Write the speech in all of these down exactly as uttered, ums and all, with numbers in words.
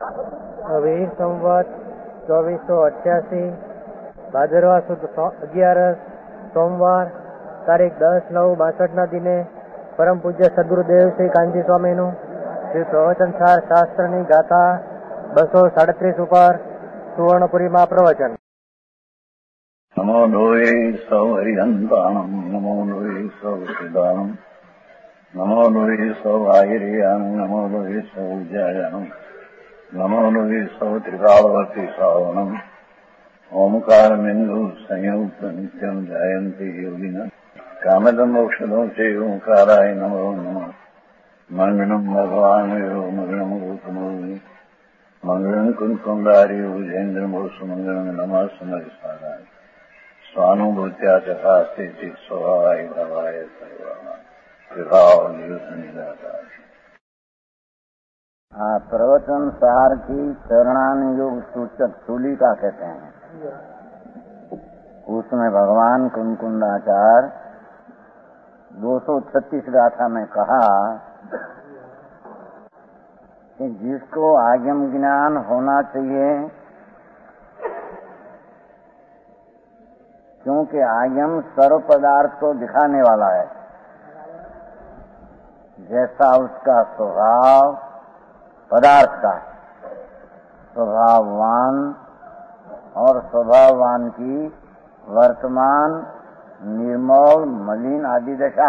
अभी संवत चौबीस सौ अठासी भादरवा सुद अगियारस सोमवार तारीख दस नौ बासठ ना दिने परम पूज्य सद्गुरुदेव श्री कांजी स्वामी नु श्री प्रवचन सार शास्त्र नी गाथा बसो साड़ीस पर सुवर्णपुरी में प्रवचन। नमो लोये सौ हरिहंताणम नमो लोये सौ सिदानम नमो लोये सौ आयरियान नमो लोये सौ उज्जायानम नमो लोये सौ त्रिकालवर्ती सावनम ओमकार बिंदु संयुक्त नित्यम जायंती योगिना कामदम मोक्षदो से ओंकाराय नमो नमः मंगलम भगवान यो मंगलम रूपमोहि मंगलम कुंकुंडारी उजेन्द्र मोसु मंगलम नमः समरिसाराय स्वानुभूत्या चकास्ते स्वभावाय भवाय सर्वाणा विभाव निदाता। हाँ, प्रवचन सार की चरणान योग सूचक तुलिका कहते हैं। उसमें भगवान कुंकुंडाचार्य दो सौ छत्तीस गाथा में कहा कि जिसको आगम ज्ञान होना चाहिए, क्योंकि आगम सर्व पदार्थ को दिखाने वाला है। जैसा उसका स्वभाव पदार्थ का स्वभाववान और स्वभाववान की वर्तमान निर्मल मलिन आदि दशा,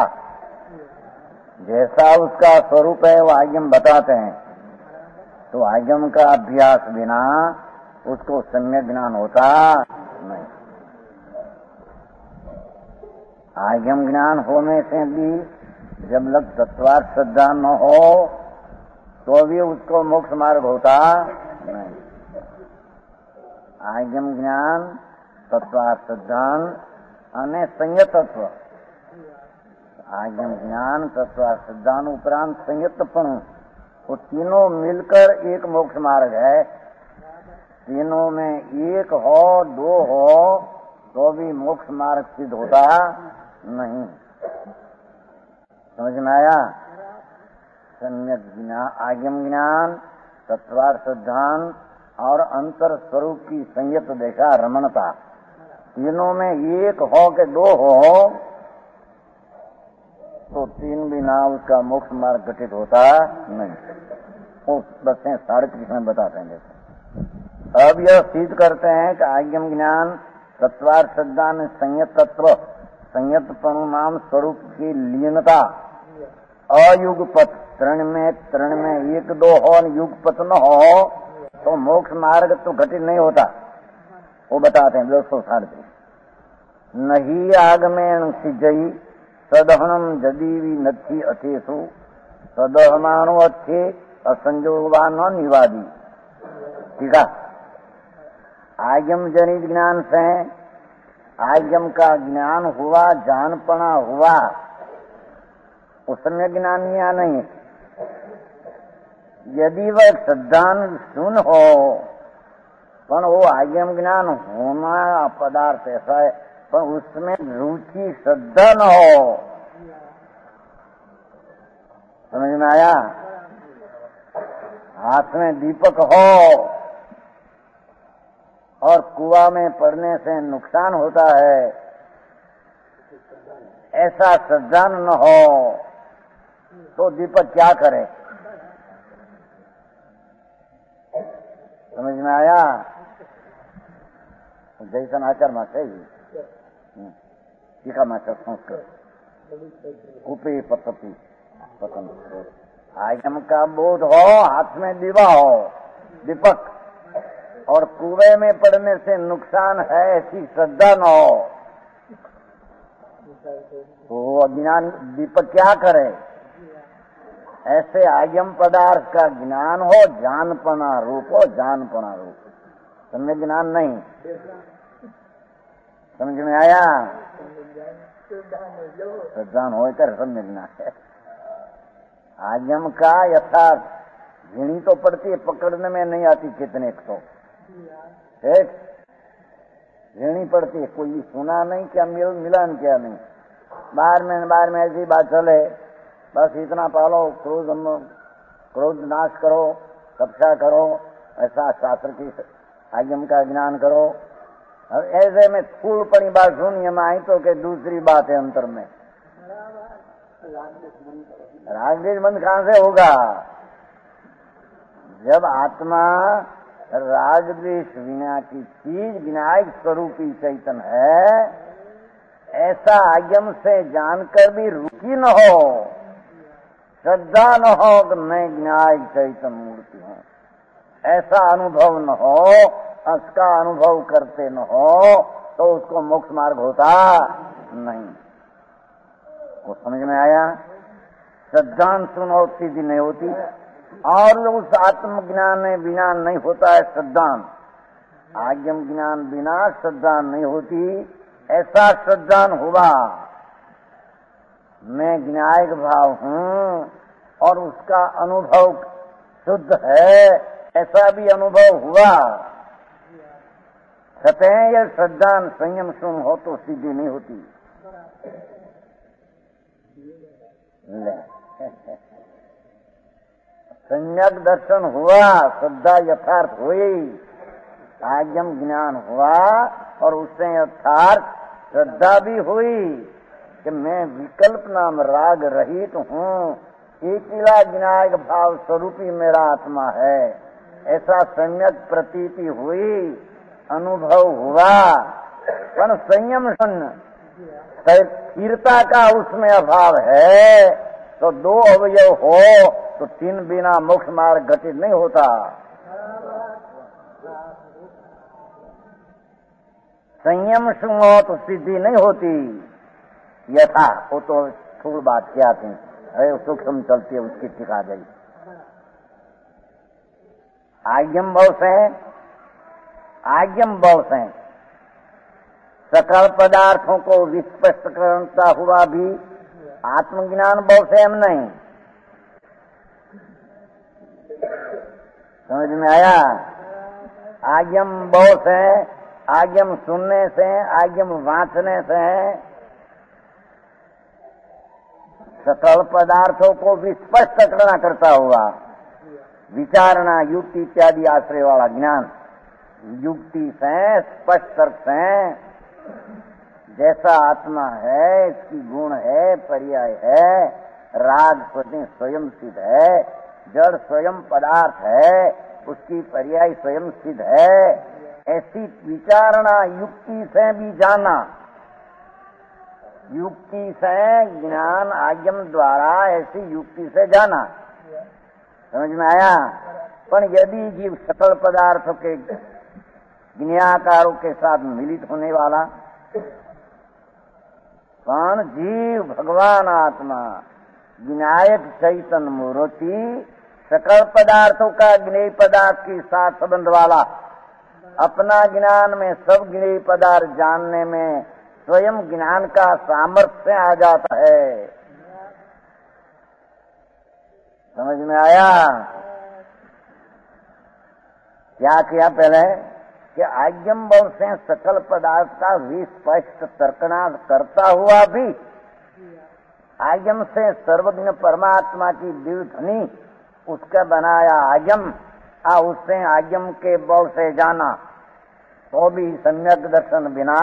जैसा उसका स्वरूप है वो आगम बताते हैं। तो आगम का अभ्यास बिना उसको सम्यक ज्ञान होता नहीं। आगम ज्ञान होने से भी जब लग तत्वार्थ श्रद्धा न हो तो भी उसको मोक्ष मार्ग होता नहीं। आगम ज्ञान तत्वार्थ सिद्धांत અને संयतत्व, आगम ज्ञान तत्वार्थ सिद्धांत उपरांत संयतपण, वो तीनों मिलकर एक मोक्ष मार्ग है। तीनों में एक हो दो हो तो भी मोक्ष मार्ग सिद्ध होता नहीं। समझ में आया? सम्यक ज्ञान, आगम ज्ञान, तत्वार्थ सिद्धांत और अंतर स्वरूप की संयत दशा रमणता, तीनों में एक हो के दो हो तो तीन बिना उसका मोक्ष मार्ग घटित होता नहीं। वो बस साढ़े तीस में बताते हैं। अब यह सिद्ध करते हैं कि आगम ज्ञान तत्वार्थ सिद्धांत संयत तत्व संयतपणु नाम स्वरूप की लीनता अयुगपत तृण में तृण में एक दो हो युगपत न हो तो मोक्ष मार्ग तो घटित नहीं होता। वो बताते हैं दो सौ साढ़े नहीं आगमेण सिजई सदहनम जदीवी नथी अथेसु सदहमाणु अच्छे असंजोगवा न निवादी। ठीक है, आगम जनित ज्ञान से आगम का ज्ञान हुआ, जानपना हुआ, उसमें ज्ञान या नहीं। यदि वह सिद्धांत सुन हो पर वो आगम ज्ञान होना पदार्थ ऐसा है पर उसमें रुचि श्रद्धा न हो। समझ में आया? हाथ में दीपक हो और कुआं में पड़ने से नुकसान होता है, ऐसा श्रद्धा न हो तो दीपक क्या करे? समझ में आया? जैसन आचार में चाहिए टीका मास्टर संस्कृत कुपी पतपी पतंग। आगम का बोध हो, हाथ में दीवा हो दीपक, और कुएं में पड़ने से नुकसान है ऐसी श्रद्धा न हो तो अज्ञान दीपक क्या करे? ऐसे आगम पदार्थ का ज्ञान हो, जानपना रूप हो, जानपना रूप, सम्यक ज्ञान नहीं। समझ में आया? श्रद्धान हो कर सम्यक ज्ञान है। आगम का यथार्थ झीणी तो पड़ती है, पकड़ने में नहीं आती कितने तो एक झीणी पड़ती है, कोई सुना नहीं क्या मिल मिलन क्या नहीं। बाहर में बाहर में ऐसी बात चले, बस इतना पालो, क्रोध क्रोध नाश करो, तपस्या करो, ऐसा शास्त्र की आगम का ज्ञान करो। अब ऐसे में थूल पड़ी बात सुनिए में आई तो के दूसरी बात है अंतर में। रागद्वेष बंद कहां से होगा? जब आत्मा रागद्वेष विना की चीज विनायक स्वरूपी चैतन है, ऐसा आगम से जानकर भी रुचि न हो, श्रद्धा न हो कि मैं विनायक चैतन मूर्ति हूं, ऐसा अनुभव न हो, उसका अनुभव करते न हो, तो उसको मोक्ष मार्ग होता नहीं। वो समझ में आया? श्रद्धान सुनो सिद्धि नहीं होती, और उस आत्मज्ञान में बिना नहीं होता है श्रद्धान। आगम ज्ञान बिना श्रद्धा नहीं होती, ऐसा श्रद्धान हुआ मैं विनायक भाव हूं और उसका अनुभव शुद्ध है, ऐसा भी अनुभव हुआ। सतह यह श्रद्धान संयम सुन हो तो सिद्धि नहीं होती। सम्यक दर्शन हुआ, श्रद्धा यथार्थ हुई, आगम ज्ञान हुआ और उससे यथार्थ श्रद्धा भी हुई कि मैं विकल्प नाम राग रहित हूँ, एकिला विनायक भाव स्वरूपी मेरा आत्मा है, ऐसा सम्यक प्रतीति हुई, अनुभव हुआ। पर संयम सुन स्थिरता का उसमें अभाव है, तो दो अवयव हो तो तीन बिना मोक्ष मार्ग घटित नहीं होता। संयम सुनो तो सिद्धि नहीं होती। यथा वो तो थोड़ी बात क्या थी, अरे सूक्ष्म चलती है उसकी टिका गई। आज्ञम भाव से आज्ञम भाव से सकल पदार्थों को विस्पष्ट करता हुआ भी आत्मज्ञान भाव से हम नहीं। समझ में आया? आज्ञम भाव से, आज्ञम सुनने से, आज्ञम वांचने से सकल पदार्थों को विस्पष्ट करना करता हुआ विचारणा युक्ति इत्यादि आश्रय वाला ज्ञान, युक्ति से स्पष्ट तर्क से जैसा आत्मा है, इसकी गुण है, पर्याय है, राग स्वयं सिद्ध है, जड़ स्वयं पदार्थ है, उसकी पर्याय स्वयं सिद्ध है, ऐसी विचारणा युक्ति से भी जाना, युक्ति से ज्ञान आगम द्वारा ऐसी युक्ति से जाना। समझ में आया? पर यदि जीव सकल पदार्थों के ज्ञाकारों के साथ मिलित होने वाला, कौन? जीव भगवान आत्मा विनायक चैतन्य मूर्ति सकल पदार्थों का ज्ञेय पदार्थ के साथ संबंध वाला, अपना ज्ञान में सब ज्ञेय पदार्थ जानने में स्वयं ज्ञान का सामर्थ्य आ जाता है। समझ में आया? क्या किया पहले कि आज्ञम भाव से सकल पदार्थ का विस्पष्ट तर्कना करता हुआ भी आज्ञम से सर्वज्ञ परमात्मा की दिव्य ध्वनि उसका बनाया आज्ञम, आ उससे आज्ञम के भाव से जाना, तो भी सम्यक दर्शन बिना।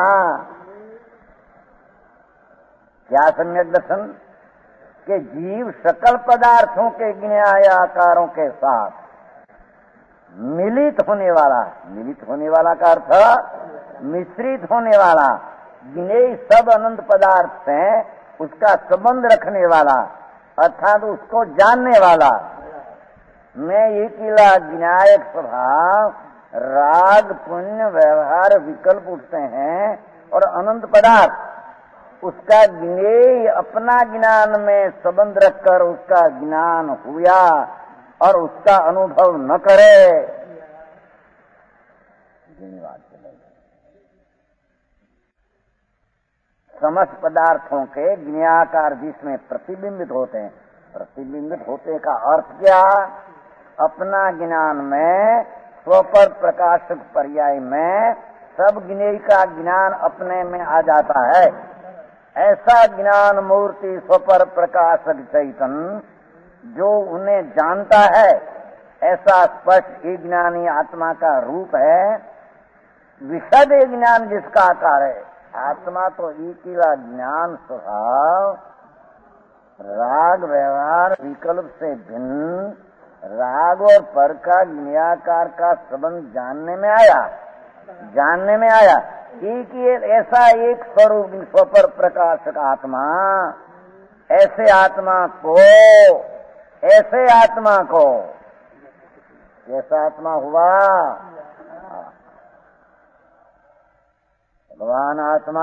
क्या सम्यक दर्शन? के जीव सकल पदार्थों के ज्ञेय आकारों के साथ मिलित होने वाला, मिलित होने वाला का अर्थ मिश्रित होने वाला, ज्ञेय सब अनंत पदार्थ से उसका संबंध रखने वाला, अर्थात उसको जानने वाला। मैं एकिला विनायक स्वभाव, राग पुण्य व्यवहार विकल्प उठते हैं और अनंत पदार्थ, उसका ज्ञेय अपना ज्ञान में संबंध रखकर उसका ज्ञान हुआ और उसका अनुभव न करे। धन्यवाद। समस्त पदार्थों के ज्ञाकार जिसमें प्रतिबिंबित होते हैं, प्रतिबिंबित होते का अर्थ क्या? अपना ज्ञान में स्वपर प्रकाशक पर्याय में सब ज्ञेय का ज्ञान अपने में आ जाता है। ऐसा ज्ञान मूर्ति स्वपर प्रकाशक चैतन्य जो उन्हें जानता है, ऐसा स्पष्ट एक ज्ञानी आत्मा का रूप है। विशद एक ज्ञान जिसका आकार है। आत्मा तो एकीला ज्ञान स्वभाव, राग व्यवहार विकल्प से भिन्न, राग और पर का ज्ञाकार का संबंध जानने में आया जानने में आया एक ये ऐसा एक स्वरूप स्वपर प्रकाशक आत्मा, ऐसे आत्मा को ऐसे आत्मा को कैसा आत्मा हुआ? भगवान आत्मा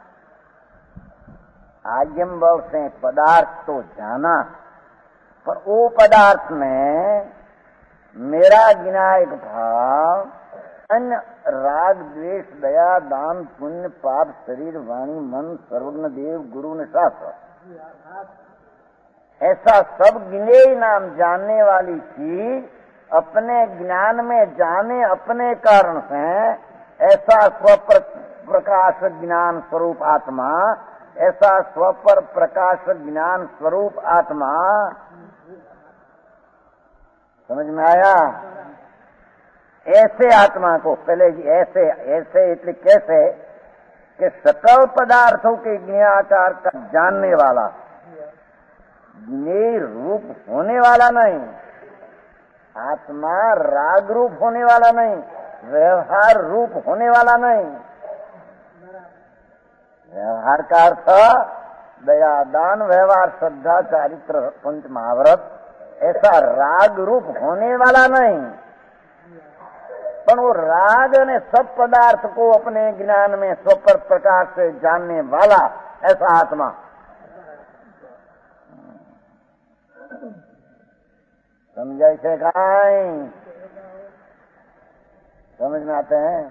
आज्ञम बल से पदार्थ तो जाना, पर वो पदार्थ में मेरा विनायक भाव, अन्य राग द्वेष दया दान पुण्य पाप शरीर वाणी मन सर्वज्ञ देव गुरु ने शास्त्र, ऐसा सब गिने नाम जानने वाली चीज अपने ज्ञान में जाने अपने कारण से, ऐसा स्वपर प्रकाश ज्ञान स्वरूप आत्मा, ऐसा स्वपर प्रकाश ज्ञान स्वरूप आत्मा, समझ में आया? ऐसे आत्मा को पहले ऐसे ऐसे इसलिए कैसे कि सकल पदार्थों के ज्ञाकार का जानने वाला, ज्ञेय रूप होने वाला नहीं, आत्मा राग रूप होने वाला नहीं, व्यवहार रूप होने वाला नहीं। व्यवहार का अर्थ दया दान व्यवहार श्रद्धा चारित्र पंच महाव्रत, ऐसा राग रूप होने वाला नहीं, पर वो राग ने सब पदार्थ को अपने ज्ञान में स्वपर प्रकाश से जानने वाला ऐसा आत्मा। समझाई से गाय समझ में आते हैं?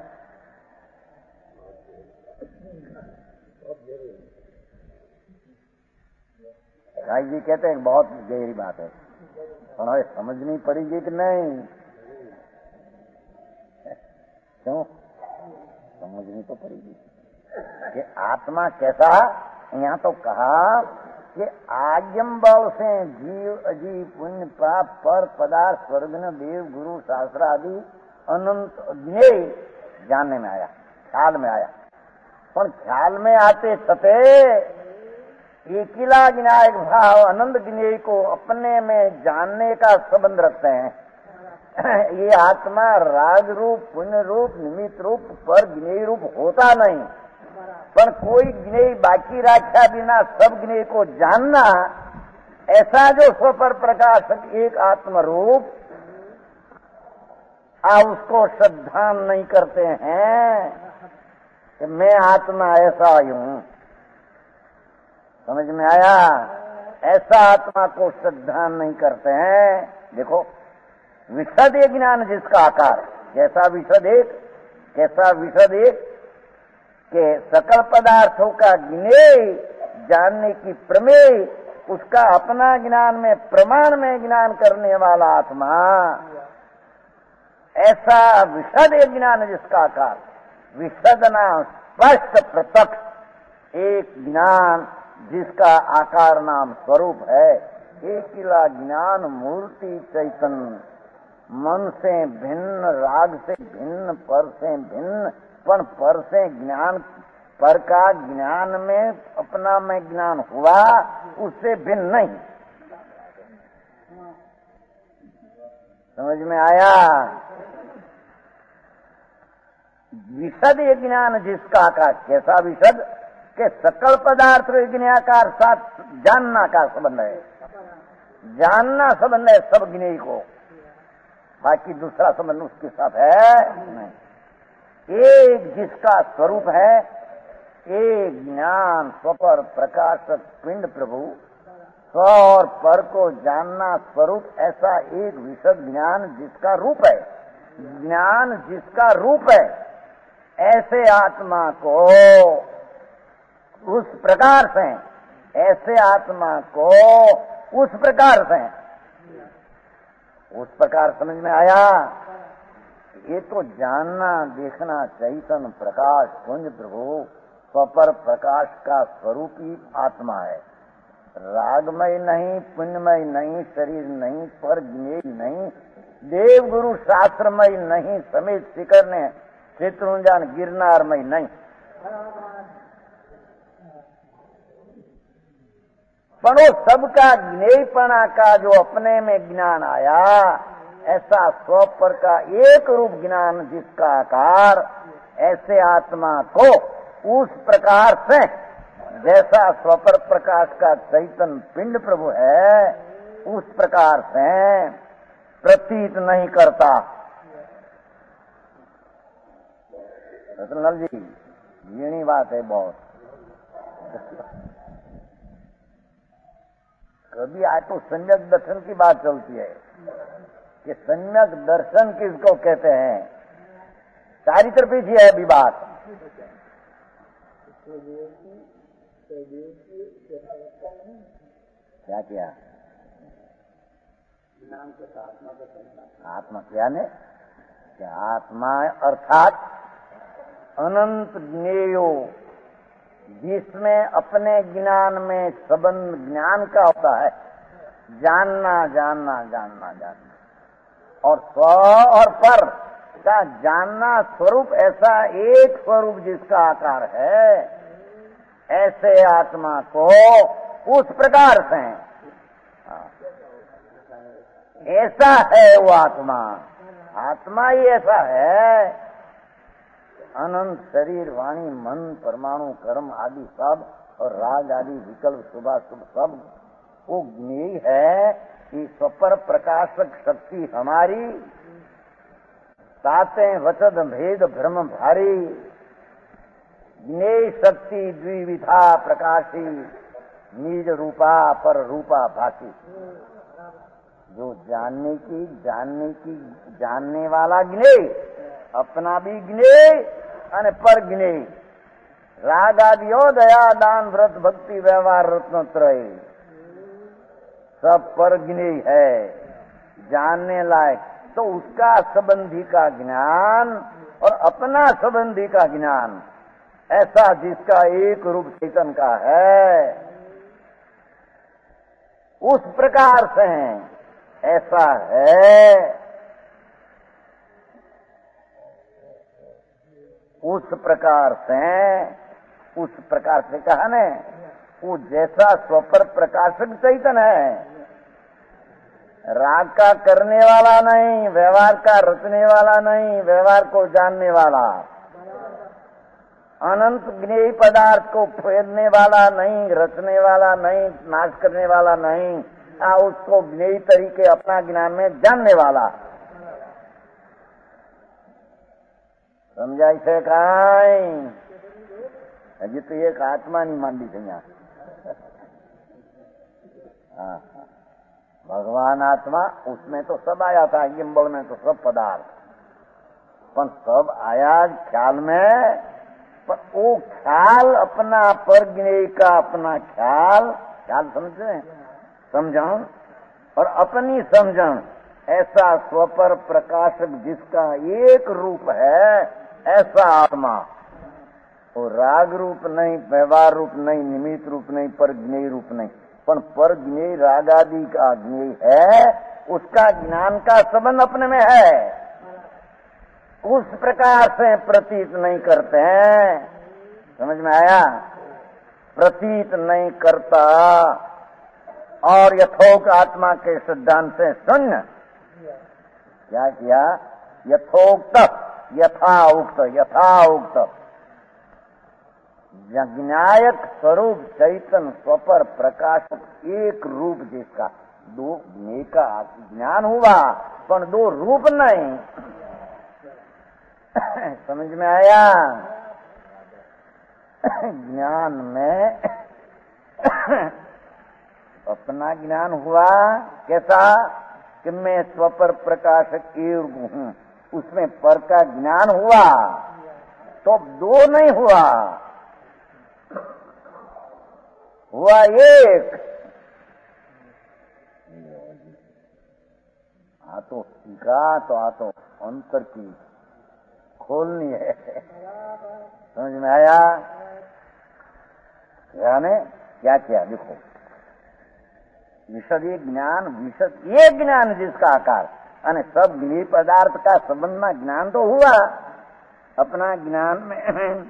गाय जी कहते हैं बहुत गहरी बात है, पर समझनी पड़ेगी कि नहीं? क्यों समझनी तो पड़ेगी कि आत्मा कैसा। यहाँ तो कहा कि आज्ञम बल से जीव अजीव पुण्य पाप पर पदार्थ स्वर्ग देव गुरु शास्त्र आदि अनंत ज्ञेय जानने में आया, ख्याल में आया, पर ख्याल में आते छते एकिला विनायक भाव अनंत ज्ञेय को अपने में जानने का संबंध रखते हैं। ये आत्मा राग रूप पुण्य रूप निमित्त रूप पर ज्ञेय रूप होता नहीं, पर कोई ज्ञेय बाकी रखा बिना सब ज्ञेय को जानना, ऐसा जो स्वपर प्रकाशक एक आत्म रूप आप उसको श्रद्धा नहीं करते हैं कि मैं आत्मा ऐसा हूं। समझ में आया? ऐसा आत्मा को श्रद्धा नहीं करते हैं। देखो विशद एक ज्ञान जिसका आकार, कैसा विशद एक, कैसा विशद एक के सकल पदार्थों का ज्ञेय जानने की प्रमेय, उसका अपना ज्ञान में प्रमाण में ज्ञान करने वाला आत्मा, ऐसा विशद एक ज्ञान जिसका आकार, विशद नाम स्पष्ट प्रत्यक्ष एक ज्ञान जिसका आकार नाम स्वरूप है, एकिला ज्ञान मूर्ति चैतन्य, मन से भिन्न राग से भिन्न पर से भिन्न, पर पर से ज्ञान पर का ज्ञान में अपना में ज्ञान हुआ, उससे भिन्न नहीं। समझ में आया? विशद ये ज्ञान जिसका आकार, कैसा विशद के सकल पदार्थ ज्ञाकार साथ जानना का संबंध है, जानना संबंध है सब ज्ञेय को, बाकी दूसरा संबंध उसके साथ है नहीं। एक जिसका स्वरूप है, एक ज्ञान स्वपर प्रकाशक पिंड प्रभु, स्व और पर को जानना स्वरूप, ऐसा एक विशद ज्ञान जिसका रूप है, ज्ञान जिसका रूप है, ऐसे आत्मा को उस प्रकार से, ऐसे आत्मा को उस प्रकार से, उस प्रकार समझ में आया? ये तो जानना देखना चैतन्य प्रकाश पुंज प्रभु स्वपर प्रकाश का स्वरूप ही आत्मा है। रागमय नहीं, पुण्यमय नहीं, शरीर नहीं, पर ज्ञेय नहीं, देवगुरु शास्त्रमय नहीं, समेत शिखर ने शत्रुंजन गिरनारमय नहीं। पर वो सबका ज्ञेयपना का जो अपने में ज्ञान आया, ऐसा स्वपर का एक रूप ज्ञान जिसका आकार, ऐसे आत्मा को उस प्रकार से जैसा स्वपर प्रकाश का चैतन्य पिंड प्रभु है, उस प्रकार से प्रतीत नहीं करता। रतनलाल जी, ये बात है बहुत। कभी आज तो सम्यक दर्शन की बात चलती है कि सम्यक दर्शन किसको कहते हैं, सारी तरफ ही है अभी बात। क्या किया? आत्मा क्या ने? क्या आत्मा अर्थात अनंत ज्ञेयो, जिसमें अपने ज्ञान में संबंध ज्ञान का होता है, जानना जानना जानना जानना, और स्व और पर का जानना स्वरूप, ऐसा एक स्वरूप जिसका आकार है, ऐसे आत्मा को उस प्रकार से ऐसा है वो आत्मा। आत्मा ही ऐसा है, अनंत शरीर वाणी मन परमाणु कर्म आदि सब और राग आदि विकल्प शुभाशुभ सब वो ज्ञेय है कि स्वपर प्रकाशक शक्ति हमारी ताते वचद भेद भ्रम भारी, ज्ञेय शक्ति द्विविधा प्रकाशी, निज रूपा पर रूपा भाषी। जो जानने की जानने की जानने वाला ज्ञेय, अपना भी ज्ञेय और पर ज्ञेय, राग आदियो दया दान व्रत भक्ति व्यवहार रत्नत्रय सब पर ज्ञेय है, जानने लायक। तो उसका संबंधी का ज्ञान और अपना संबंधी का ज्ञान, ऐसा जिसका एक रूप चेतन का है, उस प्रकार से ऐसा है। उस प्रकार से उस प्रकार से कहा ने, वो जैसा स्वपर प्रकाशक चैतन्य है, राग का करने वाला नहीं, व्यवहार का रचने वाला नहीं, व्यवहार को जानने वाला, अनंत ज्ञेय पदार्थ को फेरने वाला नहीं, रचने वाला नहीं, नाश करने वाला नहीं, आ उसको ज्ञेय तरीके अपना ज्ञान में जानने वाला। समझाई છે કાંઈ? હજી તો એક આત્માની માંડી છે અહીંયા। हाँ, भगवान आत्मा, उसमें तो सब आया था, गिम्बल में तो सब पदार्थ, पर सब आया ख्याल में, पर वो ख्याल अपना पर ज्ञेय का अपना ख्याल, ख्याल समझे, समझन और अपनी समझन, ऐसा स्वपर प्रकाशक जिसका एक रूप है, ऐसा आत्मा। वो राग रूप नहीं, व्यवहार रूप नहीं, निमित्त रूप नहीं, पर ज्ञेय रूप नहीं, पर पर ज्ञेय राग आदि का ज्ञेय है, उसका ज्ञान का संबंध अपने में है, उस प्रकार से प्रतीत नहीं करते हैं। समझ में आया? प्रतीत नहीं करता। और यथोक्त आत्मा के सिद्धांत से शून्य क्या किया? यथोक्त, यथा उक्त, यथा उक्त ज्ञायक स्वरूप चैतन्य स्वपर प्रकाशक एक रूप जिसका दो ज्ञेय का ज्ञान हुआ, पर दो रूप नहीं। समझ में आया? ज्ञान में अपना ज्ञान हुआ कैसा कि मैं स्वपर प्रकाशक एक हूं, उसमें पर का ज्ञान हुआ तो दो नहीं हुआ, हुआ एक। आ तो सीखा तो आ तो अंतर की खोलनी है। समझ में आया? यानी क्या किया? देखो, विशद ये ज्ञान, विशद ये ज्ञान जिसका आकार, અને सब ज्ञेय पदार्थ का संबंध में ज्ञान तो हुआ। अपना ज्ञान में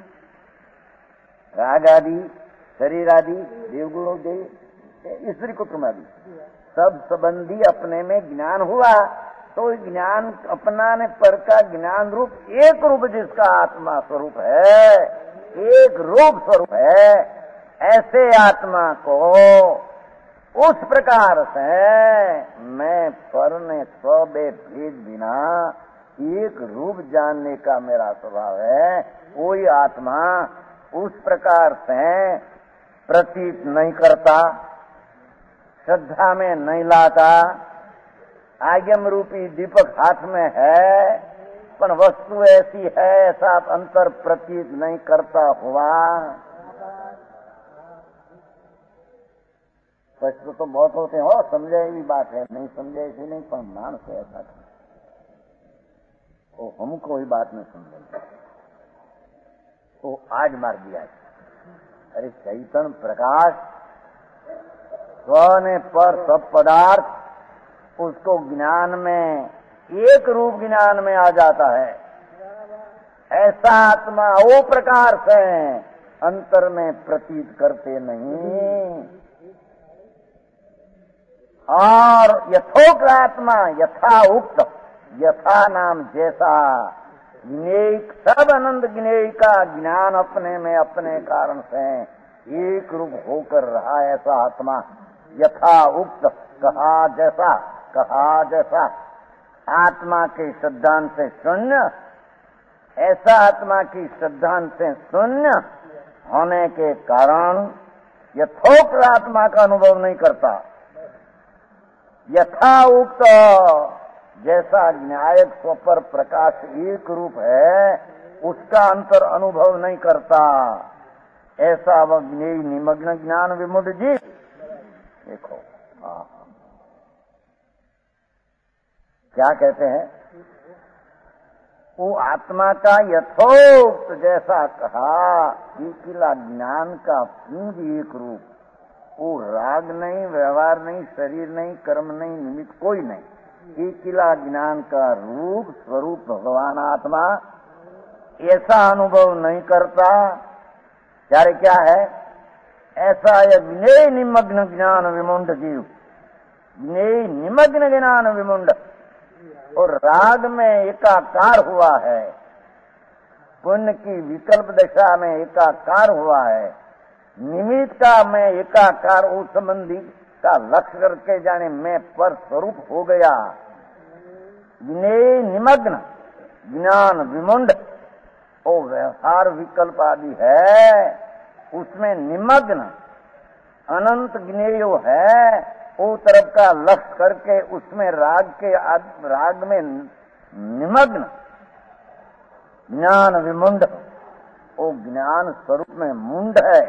राग आदि, शरीर आदि, देवगुणों देव, स्त्री कुटुंब आदि सब संबंधी अपने में ज्ञान हुआ। तो ज्ञान अपना ने पर का ज्ञान रूप एक रूप जिसका आत्मा स्वरूप है, एक रूप स्वरूप है, ऐसे आत्मा को उस प्रकार से मैं पर ने स्वबे भेद बिना एक रूप जानने का मेरा स्वभाव है। कोई आत्मा उस प्रकार से प्रतीत नहीं करता, श्रद्धा में नहीं लाता। आगम रूपी दीपक हाथ में है, पर वस्तु ऐसी है ऐसा अंतर प्रतीत नहीं करता हुआ। प्रश्न तो बहुत होते हैं, हो समझे भी बात है, नहीं समझे ऐसी नहीं, पर मानस ऐसा वो हमको ही बात नहीं समझेंगे तो आज मार दिया। अरे चैतन्य प्रकाश स्व ने पर सब पदार्थ उसको ज्ञान में एक रूप ज्ञान में आ जाता है। ऐसा आत्मा वो प्रकार से अंतर में प्रतीत करते नहीं। और यथोक्त आत्मा यथा उक्त, यथा नाम जैसा ज्ञेय, सब अनंत ज्ञेय का ज्ञान अपने में अपने कारण से एक रूप होकर रहा। ऐसा आत्मा यथा उक्त, कहा जैसा, कहा जैसा आत्मा के सिद्धांत से शून्य, ऐसा आत्मा की सिद्धांत से शून्य होने के कारण यथोक्त आत्मा का अनुभव नहीं करता। यथा उक्त जैसा न्यायक स्वपर प्रकाश एक रूप है, उसका अंतर अनुभव नहीं करता। ऐसा वह ज्ञेय निमग्न ज्ञान विमुढ़ जी। देखो क्या कहते हैं, वो आत्मा का यथोक्त जैसा कहा, किला ज्ञान का पूंज एक रूप, वो राग नहीं, व्यवहार नहीं, शरीर नहीं, कर्म नहीं, निमित्त कोई नहीं, एक किला ज्ञान का रूप स्वरूप भगवान आत्मा ऐसा अनुभव नहीं करता। यार क्या है, ऐसा यह ज्ञेय निमग्न ज्ञान विमुंड जीव, ज्ञेय निमग्न ज्ञान विमुंड, और राग में एकाकार हुआ है, पुण्य की विकल्प दशा में एकाकार हुआ है, निमित्त का मैं एकाकार उस संबंधी का लक्ष्य करके जाने मैं पर स्वरूप हो गया। ज्ञेय निमग्न ज्ञान विमुंड, ओ व्यवहार विकल्प आदि है, उसमें निमग्न अनंत ज्ञेय है, वो तरफ का लक्ष्य करके उसमें राग के राग में निमग्न ज्ञान विमुंड, वो ज्ञान स्वरूप में मुंड है।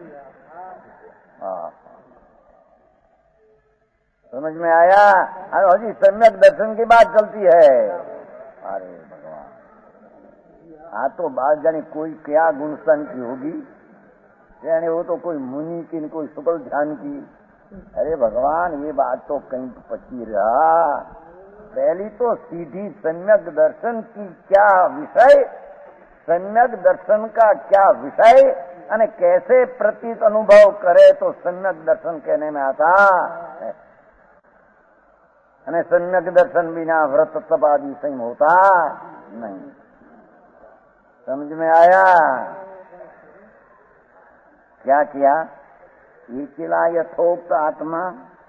समझ में आया? अरे सम्यक दर्शन की बात चलती है। अरे भगवान, आ तो बात जाने कोई क्या गुणस्थान की होगी, यानी वो तो कोई मुनि की, कोई शुक्ल ध्यान की। अरे भगवान, ये बात तो कहीं पची रहा। पहली तो सीधी सम्यक दर्शन की क्या विषय, सम्यक दर्शन का क्या विषय, अने कैसे प्रतीत अनुभव करे तो सम्यक दर्शन कहने में आता। अने सम्यक दर्शन बिना व्रत तप आदि संयम होता नहीं। समझ में आया? क्या किया? एकेला यथोक्त आत्मा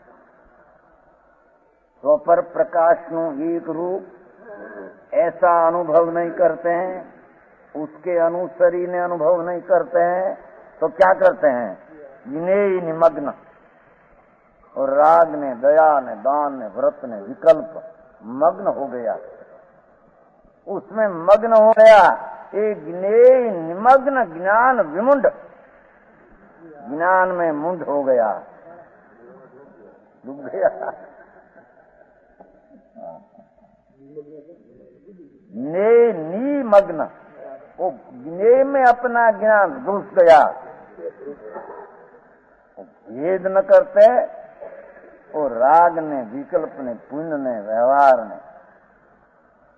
स्वपर प्रकाश नु एक रूप ऐसा अनुभव नहीं करते हैं, उसके अनुसरी ने अनुभव नहीं करते हैं, तो क्या करते हैं? ज्ञेय निमग्न, और राग ने, दया ने, दान ने, व्रत ने, विकल्प मग्न हो गया, उसमें मग्न हो गया। ये ज्ञेय निमग्न ज्ञान विमुंड, ज्ञान में मुंड हो गया, डूब गया। ज्ञेय निमग्न, वो ज्ञेय में अपना ज्ञान घुस गया, भेद न करते, और राग ने, विकल्प ने, पुण्य ने, व्यवहार ने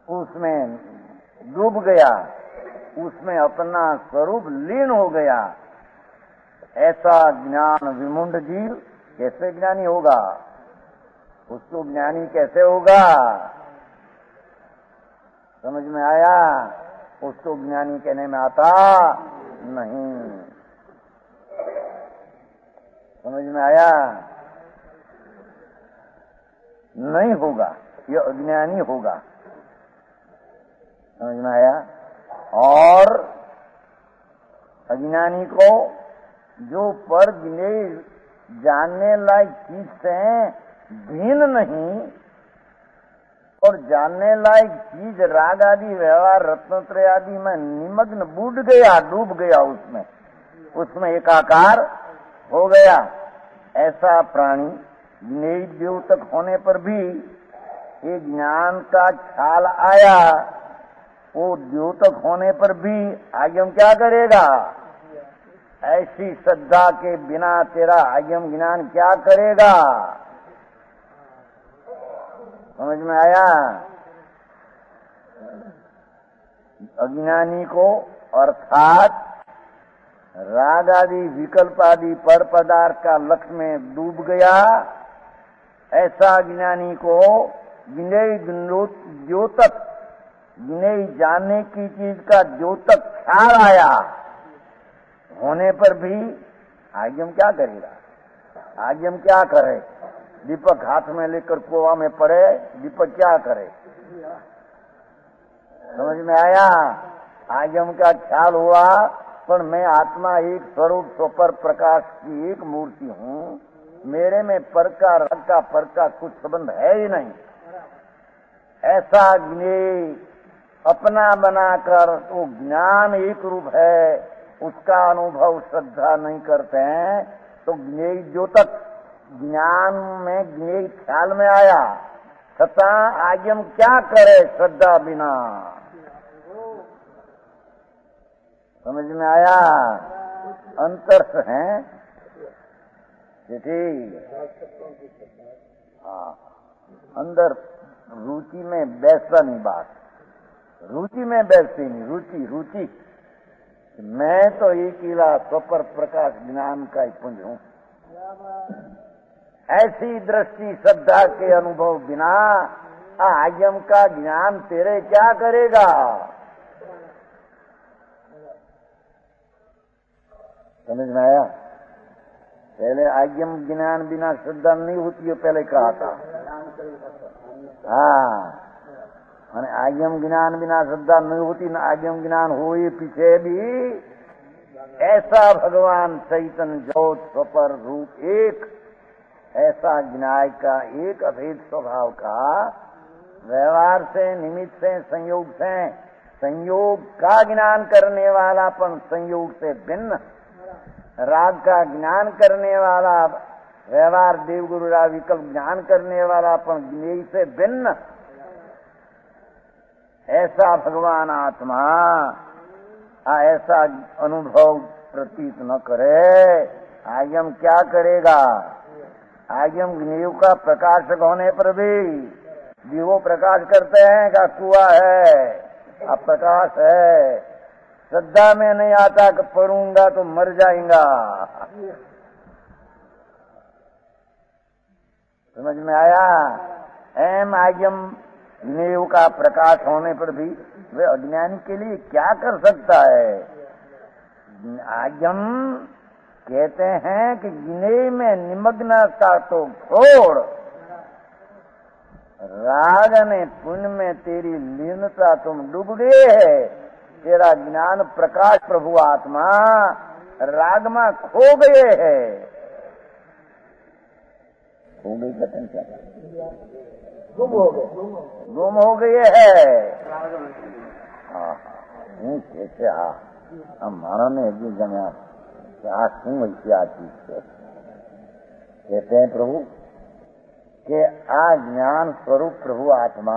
उसमें डूब गया, उसमें अपना स्वरूप लीन हो गया, ऐसा ज्ञान विमुंड जीव कैसे ज्ञानी होगा? उसको ज्ञानी कैसे होगा? समझ में आया? उसको ज्ञानी कहने में आता नहीं। समझ में आया? नहीं होगा, ये अज्ञानी होगा। समझ में आया? और अज्ञानी को जो पर ज्ञेय जानने लायक चीज से भिन्न नहीं और जानने लायक चीज राग आदि व्यवहार रत्नत्रय आदि में निमग्न बूढ़ गया, डूब गया, उसमें उसमें एकाकार हो गया, ऐसा प्राणी ज्ञेय द्योतक होने पर भी ये ज्ञान का ख्याल आया, वो द्योतक होने पर भी आगम क्या करेगा? ऐसी श्रद्धा के बिना तेरा आगम ज्ञान क्या करेगा? समझ में आया? अज्ञानी को अर्थात राग आदि विकल्प आदि पर पदार्थ का लक्ष्य में डूब गया, ऐसा ज्ञानी को ज्ञेय द्योतक, ज्ञेय जानने की चीज का द्योतक ख्याल आया होने पर भी आगम क्या करेगा? आगम क्या करे? दीपक हाथ में लेकर कुआं में पड़े, दीपक क्या करे? समझ में आया? आगम का ख्याल हुआ, पर मैं आत्मा एक स्वरूप स्वपर प्रकाश की एक मूर्ति हूँ, मेरे में पर का रग का पर का कुछ संबंध है ही नहीं, ऐसा ज्ञेय अपना बनाकर तो ज्ञान एक रूप है, उसका अनुभव श्रद्धा नहीं करते हैं, तो ज्ञेय द्योतक ज्ञान में ज्ञेय ख्याल में आया, छता आगम क्या करे श्रद्धा बिना? समझ में आया? अंतर है ठीक। हाँ, अंदर रुचि में बैसा नहीं बात, रुचि में बैसती नहीं, रुचि रुचि मैं तो अकेला स्वपर प्रकाश ज्ञान का ही पुंज हूँ, ऐसी दृष्टि श्रद्धा के अनुभव बिना आगम का ज्ञान तेरे क्या करेगा? समझ में आया? पहले आगम ज्ञान बिना श्रद्धा नहीं होती है, पहले कहा था। हाँ, माने आगम ज्ञान बिना श्रद्धा नहीं होती, न आगम ज्ञान हुई पीछे भी ऐसा भगवान चैतन्य ज्योत स्वपर रूप एक, ऐसा ज्ञाय का एक अभेद स्वभाव का व्यवहार से, निमित्त से, संयोग से, संयोग का ज्ञान करने वाला पण संयोग से भिन्न, राग का ज्ञान करने वाला व्यवहार देवगुरु राग विकल्प ज्ञान करने वाला पण ज्ञेय से भिन्न, ऐसा भगवान आत्मा ऐसा अनुभव प्रतीत न करे, आगम क्या करेगा? आगम ज्ञेय का प्रकाशक होने पर भी जीवो प्रकाश करते हैं का कुआ है, अब प्रकाश है, श्रद्धा में नहीं आता कि पढ़ूंगा तो मर जाएगा। समझ में आया? एम आगम ज्ञेय का प्रकाश होने पर भी वे अज्ञानी के लिए क्या कर सकता है? आगम कहते हैं कि ज्ञेय में निमग्नता तो छोड़, राग ने पुण्य में तेरी लीनता तुम डूब गए है, तेरा ज्ञान प्रकाश प्रभु आत्मा राग में खो गए है। खो गई कथन क्या? गुम हो गए, गुम हो गए है। हाँ હું કે છે આ આ મારાને હજી ગમ્યા કે આ શું હોય આ ચીજ છે कहते हैं प्रभु कि आ ज्ञान स्वरूप प्रभु आत्मा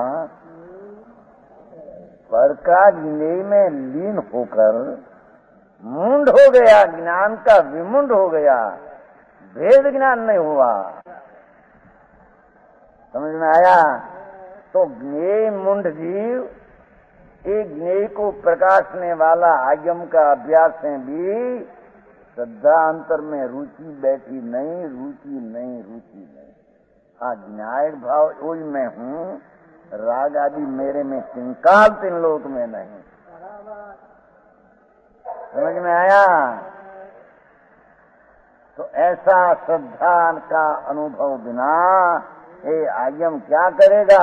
पर का ज्ञेय में लीन होकर मुंड हो गया, ज्ञान का विमुंड हो गया, भेद ज्ञान नहीं हुआ। समझ में आया? तो ज्ञेय मुंड जीव एक ज्ञेय को प्रकाशने वाला आगम का अभ्यास से भी श्रद्धा अंतर में रुचि बैठी नहीं, रुचि नहीं, रुचि नहीं। हाँ, न्यायिक भाव वही मैं हूँ, राग आदि मेरे में चिंकाल तीन लोक में नहीं। समझ में आया? तो ऐसा श्रद्धा का अनुभव बिना ये आगम क्या करेगा?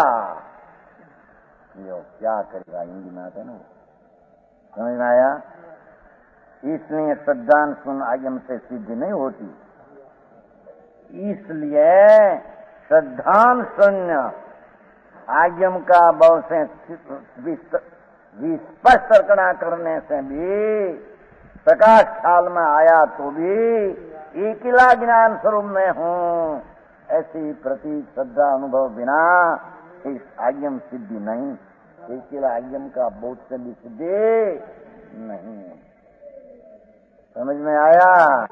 यो क्या करेगा? हिंदी में आता ना, समझ में आया? इसलिए श्रद्धान सुन आगम से सिद्धि नहीं होती। इसलिए श्रद्धान शून्य आगम का भाव से विस्पष्टकरण करने से भी प्रकाश काल में आया तो भी एकिला ज्ञान स्वरूप में हूँ, ऐसी प्रतीक श्रद्धा अनुभव बिना इस आगम सिद्धि नहीं। एकिला आगम का बोध से भी सिद्धि नहीं। समझ में आया?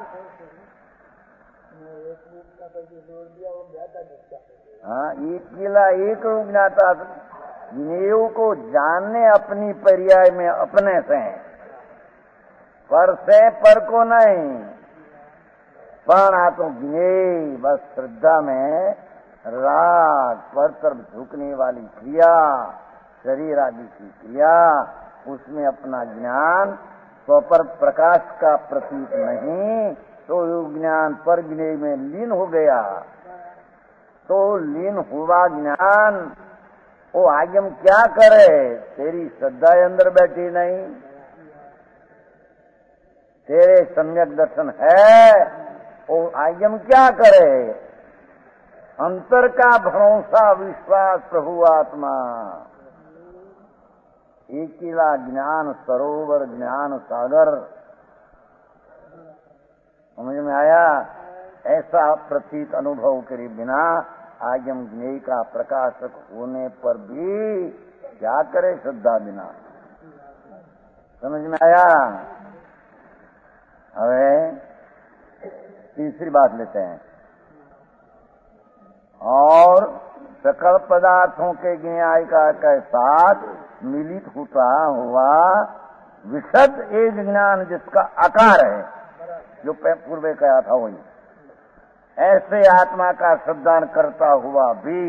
हाँ, एकिला एक रूप ज्ञाता ज्ञेय को जानने अपनी पर्याय में अपने से, पर से पर को नहीं। पर आ तो ज्ञेय बस श्रद्धा में राग पर तरफ झुकने वाली क्रिया, शरीर आदि की क्रिया, उसमें अपना ज्ञान स्वपर प्रकाश का प्रतीक नहीं, तो ज्ञान पर ज्ञेय में लीन हो गया। तो लीन हुआ ज्ञान वो आगम क्या करे? तेरी श्रद्धा अंदर बैठी नहीं, तेरे सम्यक दर्शन है, वो आगम क्या करे? अंतर का भरोसा विश्वास प्रभु आत्मा, एकिला ज्ञान सरोवर ज्ञान सागर। समझ में आया? ऐसा प्रतीत अनुभव करे बिना आगम ज्ञेय का प्रकाशक होने पर भी क्या करे श्रद्धा बिना? समझ में आया? अरे तीसरी बात लेते हैं। और सकल पदार्थों के ज्ञाय का के साथ मिलित होता हुआ विशद एक ज्ञान जिसका आकार है, जो पूर्व कहा था वही, ऐसे आत्मा का श्रद्धान करता हुआ भी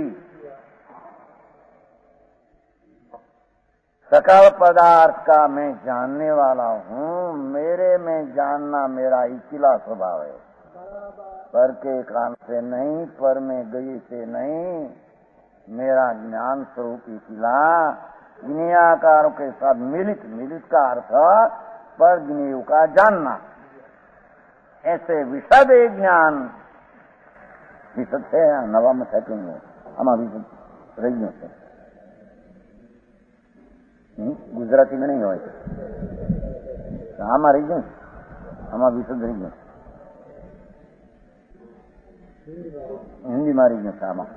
सकल पदार्थ का मैं जानने वाला हूँ, मेरे में जानना मेरा इकिला स्वभाव है। पर के कान से नहीं, पर में गई से नहीं, मेरा ज्ञान स्वरूप इकिला ज्ञेयाकारों के साथ मिलित। मिलित का अर्थ पर ज्ञेय का जानना। ऐसे विशद एक ज्ञान विशद है नवा में सेकंड में हम विशद रही है। गुजराती में नहीं हो हम रही है, हम विशद रही है हिंदी में रही है।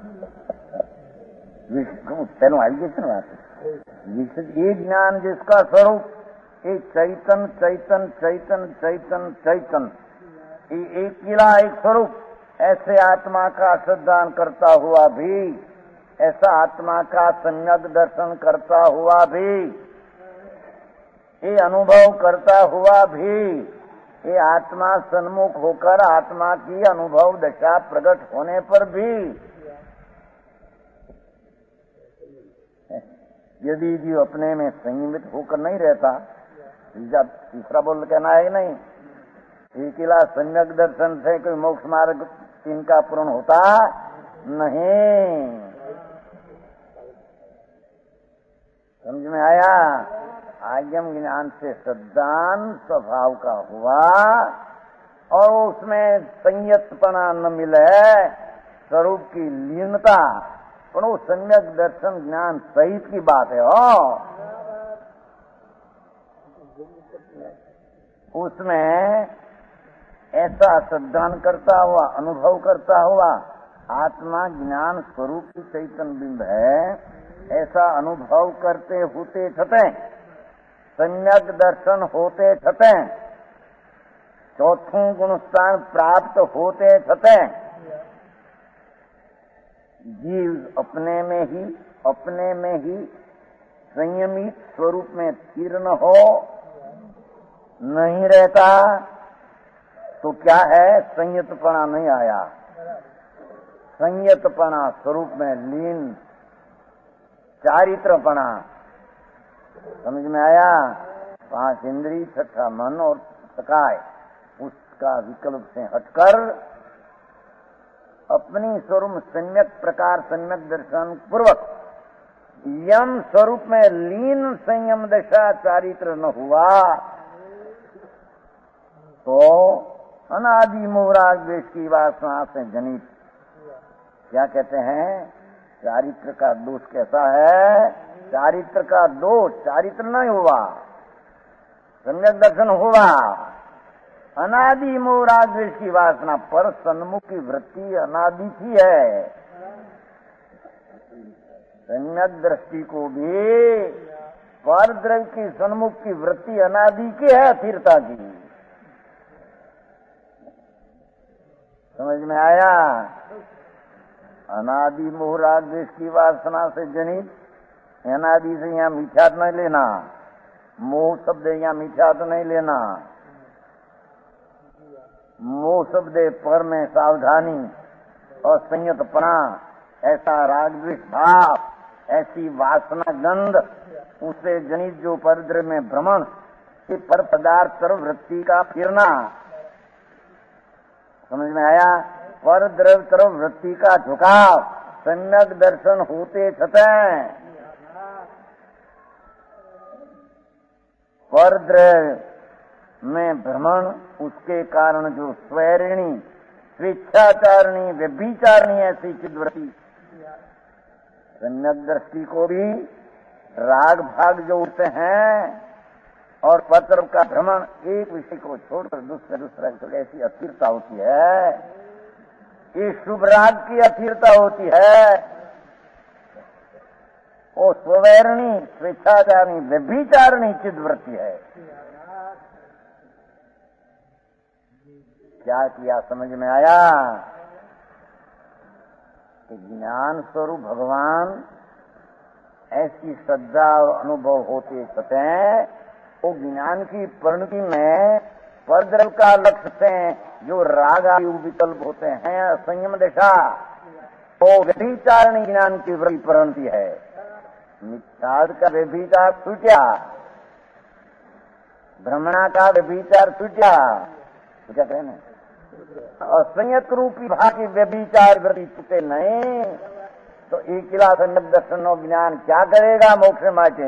तेन आई गई है बात। विशद ये ज्ञान जिसका स्वरूप एक चैतन चैतन चैतन चैतन चैतन एक किला एक स्वरूप, ऐसे आत्मा का श्रद्धान करता हुआ भी, ऐसा आत्मा का सम्यक दर्शन करता हुआ भी, ये अनुभव करता हुआ भी, ये आत्मा सन्मुख होकर आत्मा की अनुभव दशा प्रकट होने पर भी यदि जीव अपने में संयमित होकर नहीं रहता, जब तीसरा बोल कहना है नहीं, अकेला सम्यक दर्शन से कोई मोक्ष मार्ग इनका पूर्ण होता नहीं। समझ में आया? आगम ज्ञान से श्रद्धान स्वभाव का हुआ और उसमें संयतपना न मिले, स्वरूप की लीनता, पर वो सम्यक दर्शन ज्ञान सहित की बात है। हो उसमें ऐसा श्रद्धान करता हुआ, अनुभव करता हुआ आत्मा ज्ञान स्वरूप की चैतन्य बिंब है, ऐसा अनुभव करते होते छते, सम्यक दर्शन होते छते, चौथों गुण स्थान प्राप्त होते छते, जीव अपने में ही अपने में ही संयमित स्वरूप में स्थिर न हो, नहीं रहता, तो क्या है? संयतपना नहीं आया। संयतपना स्वरूप में लीन चारित्रपना, समझ में आया? पांच इंद्री, छठा मन और सकाय, उसका विकल्प से हटकर अपनी स्वरूप सम्यक प्रकार सम्यक दर्शन पूर्वक यम स्वरूप में लीन संयम दशा चारित्र न हुआ तो अनादि मोहराग द्वेष की वासना से जनित क्या कहते हैं? चारित्र का दोष कैसा है? चारित्र का दोष, चारित्र नहीं हुआ, सम्यक दर्शन हुआ, अनादि मोहराग द्वेष की वासना पर सन्मुख की वृत्ति अनादि की है। सम्यक दृष्टि को भी पर द्रव्य की सन्मुख की वृत्ति अनादि की है, स्थिरता की। समझ में आया? अनादि मोहराग द्वेष की वासना से जनित, अनादि से यहाँ मीठा नहीं लेना, मोह शब्द यहाँ मीठा तो नहीं लेना, मोह शब्द पर में सावधानी और संयतपना, ऐसा राग द्वेष भाव, ऐसी वासना गंध, उससे जनित जो परद्रव्य में भ्रमण, ये पर पदार्थ सर्व वृत्ति का फिरना, समझ में आया? पर द्रव्य तरफ वृत्ति का झुकाव, सम्यक दर्शन होते छते पर द्रव्य में भ्रमण, उसके कारण जो स्वैरिणी, स्वेच्छाचारणी, व्यभिचारणी ऐसी चिद्वृत्ति, सम्यक दृष्टि को भी राग भाग जो उठते हैं और पत्र का भ्रमण, एक विषय को छोड़कर दूसरे दूसरा तो ऐसी अस्थिरता होती है, ये शुभ राग की अस्थिरता होती है। वो स्वैरणी, स्वेच्छाचारणी, व्यभिचारणी चिद्वृत्ति है। क्या किया? समझ में आया कि ज्ञान स्वरूप भगवान ऐसी श्रद्धा अनुभव होते सतें, वो ज्ञान की परिणति में परद्रव्य का लक्ष्य से जो राग आयु विकल्प होते हैं, संयम दशा, वो व्यभिचारणी ज्ञान की वृत्ति परिणति है। मिथ्याद का व्यभिचार छूटा, भ्रमणा का व्यभिचार छूटा, क्या कहें ना, और संयत रूपी भाव की व्यभिचार वृत्ति छूटे नहीं तो एकला सम्यक दर्शन और ज्ञान क्या करेगा? मोक्ष माटे।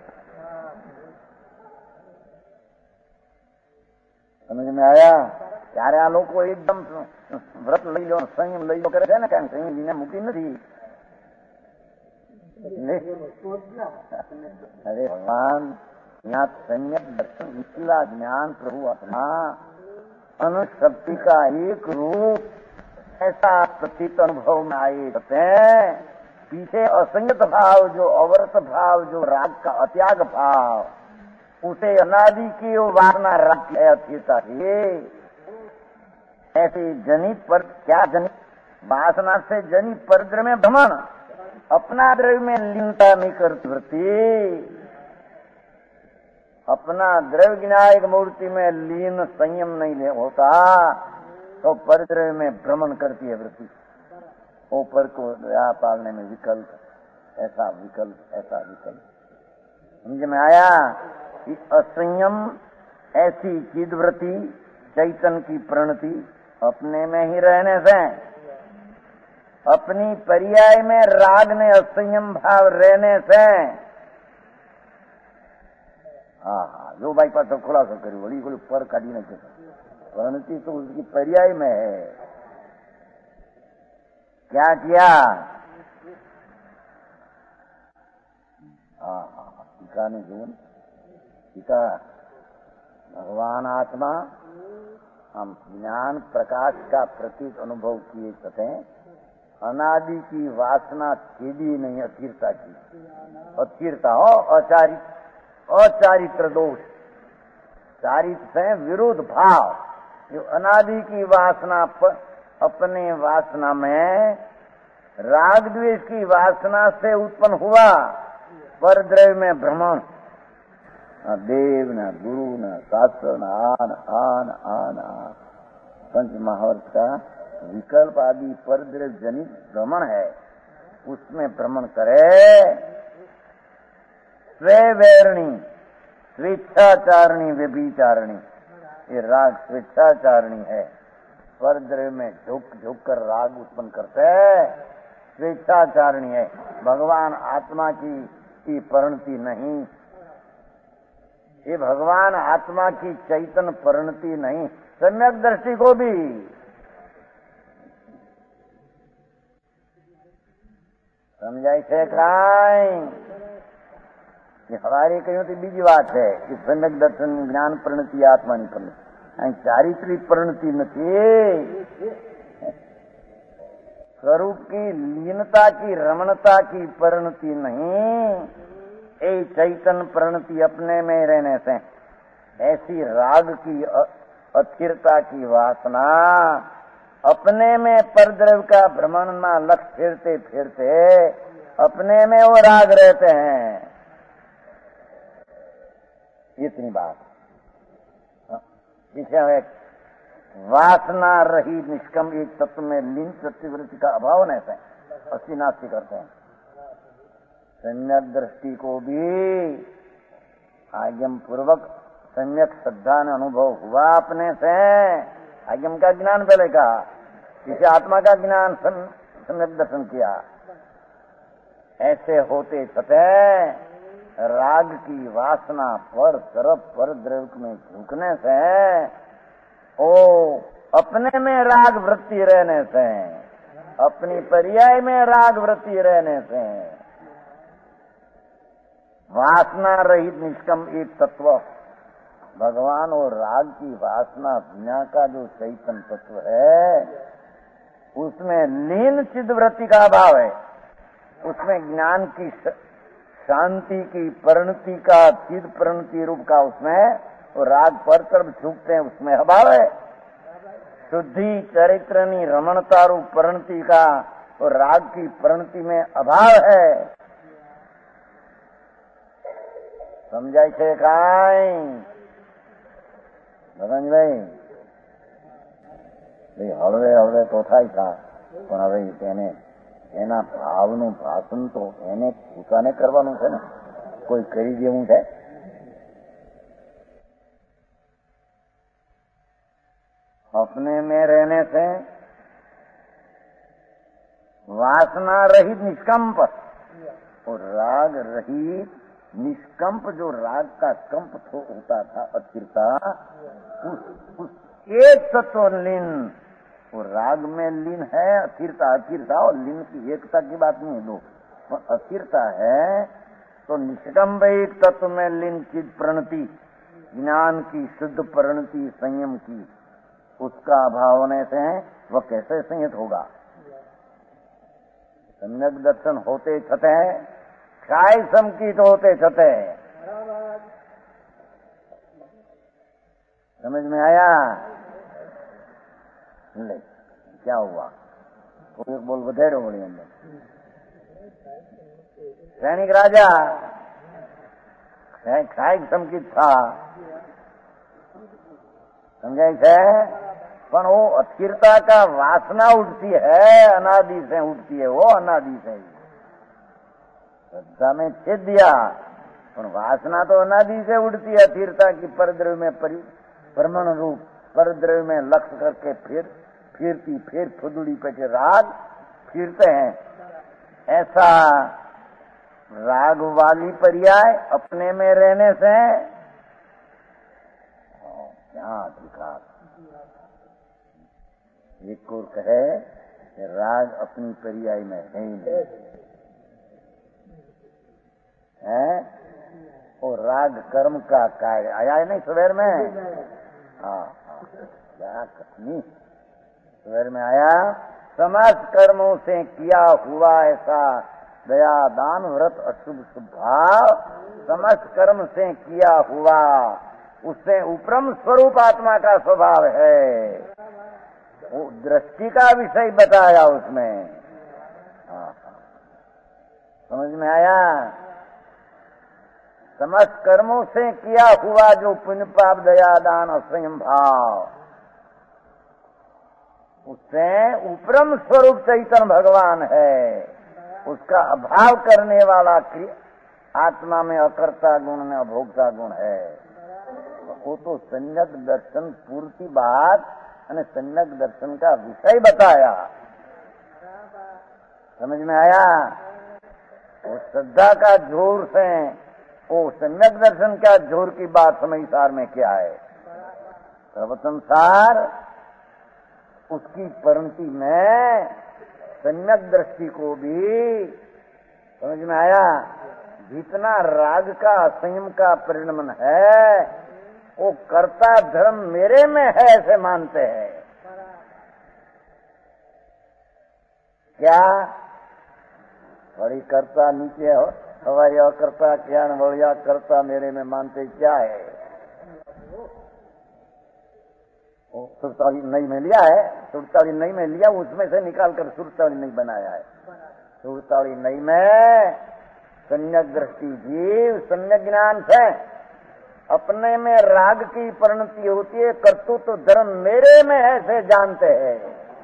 समझ में आया? ત્યારે આ લોકો એકદમ વ્રત લઈ લો, સંયમ લઈ લો કરે છે ને, કારણ સંયમ વિના મુક્તિ નથી। अरे भगवान, यहाँ सम्यक दर्शन, निचला ज्ञान, प्रभु आत्मा, अनुशक्ति का एक रूप ऐसा प्रतीत अनुभव में आए होते हैं। पीछे असंगत भाव, जो अवरत भाव, जो राग का अत्याग भाव, उसे अनादि की वासना राग की अस्थिरता है। ऐसे जनित पर क्या जनित वासना से जनित परद्रव्य में भ्रमण, अपना द्रव्य में लीनता नहीं करती वृत्ति, अपना द्रव्य विनायक मूर्ति में लीन संयम नहीं होता तो परद्रव्य में भ्रमण करती है वृत्ति। ऊपर को दया पालने में विकल्प, ऐसा विकल्प, ऐसा विकल्प। समझ में आया? कि असंयम ऐसी चिदवृत्ति, चैतन्य की प्रणति अपने में ही रहने से, अपनी पर्याय में राग ने असंयम भाव रहने से, हाँ हाँ जो भाई पास खुलासा करी वही कोई पर काटी नहीं सकता, प्रणति तो उसकी पर्याय में है। क्या किया? हाँ हाँ टीका ने जीवन टीका, भगवान आत्मा हम ज्ञान प्रकाश का प्रतीक अनुभव किए सकें, अनादि की वासना छेदी नहीं, अस्थिरता की, अस्थिरता हो, अचारित अचारित्र दोष, चारित्र से विरोध भाव, जो अनादि की वासना पर अपने वासना में राग द्वेष की वासना से उत्पन्न हुआ पर द्रव्य में भ्रमण, न देव न गुरु न शास्त्र न आन आन आन आन पंच महावर्त का विकल्प आदि पर द्रव्य जनित भ्रमण है, उसमें भ्रमण करे। स्वेवैरणी स्वेच्छाचारणी व्यभिचारणी, ये राग स्वेच्छाचारणी है, पर द्रव्य में झुक झुक कर राग उत्पन्न करते है, स्वेच्छाचारणी है। भगवान आत्मा की, की परिणति नहीं, ये भगवान आत्मा की चैतन्य परिणति नहीं। सम्यक दृष्टि को भी समझाई છે કાંઈ? ये हमारी कहीं तो बीजी बात है कि सम्यक दर्शन ज्ञान परिणति आत्मा नहीं परिणति, चारित्रिक परिणति नहीं, स्वरूप की लीनता की रमणता की परिणति नहीं, ये चैतन्य परिणति अपने में रहने से। ऐसी राग की अस्थिरता की वासना अपने में परद्रव्य का भ्रमण में लक्ष्य फिरते फिरते अपने में वो राग रहते हैं। इतनी बात पीछे वासना रही निष्कम एक तत्व में लीन सत्यवृत्ति का अभाव नहीं है, अस्थि नास्ति करते हैं। सम्यक दृष्टि को भी आगम पूर्वक सम्यक श्रद्धा ने अनुभव हुआ अपने से। आगम का ज्ञान पहले का, इसे आत्मा का ज्ञान सम्यक दर्शन किया। ऐसे होते छते राग की वासना पर तरफ पर द्रव्य में झुकने से, ओ अपने में राग वृत्ति रहने से, अपनी पर्याय में राग वृत्ति रहने से, वासना रहित निष्कम एक तत्व भगवान और राग की वासना दुनिया का जो चैतन्य तत्व है, उसमें लीन चिद वृत्ति का अभाव है। उसमें ज्ञान की शांति की परिणति का चिद परिणति रूप का उसमें और राग पर तरफ झुकते हैं, उसमें अभाव है। शुद्धि चरित्रनी रमणता रूप परिणति का और राग की परिणति में अभाव है। समझाय છે કાંઈ? ભગવાનભાઈ હળવે હળવે તો થાય था, પણ હવે તેને એના ભાવનું ભાષણ તો એને પોતાને કરવાનું છે ને, કોઈ કરી દેવું છે? अपने में रहने से वासना रहित निष्कंप और राग रहित निष्कंप, जो राग का कंप होता था अस्थिरता, उस, उस एक तत्व लीन, वो राग में लीन है। अस्थिरता अस्थिरता और लीन की एकता की बात नहीं है, लोग अस्थिरता है तो निष्कंप एक तत्व में लीन चिद प्रणति, ज्ञान की शुद्ध परिणति संयम की, उसका अभाव होने से वह कैसे संयत होगा? सम्यक दर्शन होते छते काय समकित होते छते। समझ में आया? ले क्या हुआ? कोई एक बोल बधेड़ो बोली हमने। सैनिक राजा काय समकित था, समझाई છે? પણ वो अस्थिरता का वासना उठती है, अनादि से उठती है, वो अनादि से श्रद्धा में छेद दिया, पर वासना तो अनादि से उठती है। अस्थिरता की परद्रव्य में भ्रमण रूप परद्रव्य में लक्ष्य करके फिर फिरती फिर फुदुड़ी पे राग फिरते हैं। ऐसा राग वाली पर्याय अपने में रहने से क्या अधिकार? एक और कहे कि राग अपनी पर्याय में है ही नहीं है, और राग कर्म का कार्य आया है नहीं सवेर में? हाँ क्या कथनी सवेर में आया, समस्त कर्मों से किया हुआ ऐसा दया दान व्रत अशुभ स्वभाव, समस्त कर्म से किया हुआ उससे उपरम स्वरूप आत्मा का स्वभाव है। वो दृष्टि का विषय बताया उसमें, हाँ, समझ में आया? समस्त कर्मों से किया हुआ जो पुण्य पाप दया दान असंयम भाव, उससे उपरम स्वरूप चैतन्य भगवान है, उसका अभाव करने वाला आत्मा में अकर्ता गुण में अभोक्ता गुण है। वो तो सम्यक दर्शन पूर्ति बात और सम्यक दर्शन का विषय बताया। समझ में आया? वो श्रद्धा का जोर से वो सम्यक दर्शन का जोर की बात समझसार में क्या है? सर्वसंसार उसकी परिणति में सम्यक दृष्टि को भी समझ में आया। जितना राग का संयम का परिणमन है वो कर्ता धर्म मेरे में है ऐसे मानते हैं। क्या बड़ी कर्ता नीचे हो हवाई अकर्ता ज्ञान बढ़िया कर्ता मेरे में मानते क्या है? सुरताली नई में लिया है, सुरताली नई में लिया, उसमें से निकाल कर सुरताली नई बनाया है। सुरताली नई में सम्यक दृष्टि जीव सम्यक ज्ञान से अपने में राग की परिणति होती है, कर्तृत्व धर्म मेरे में है से जानते हैं।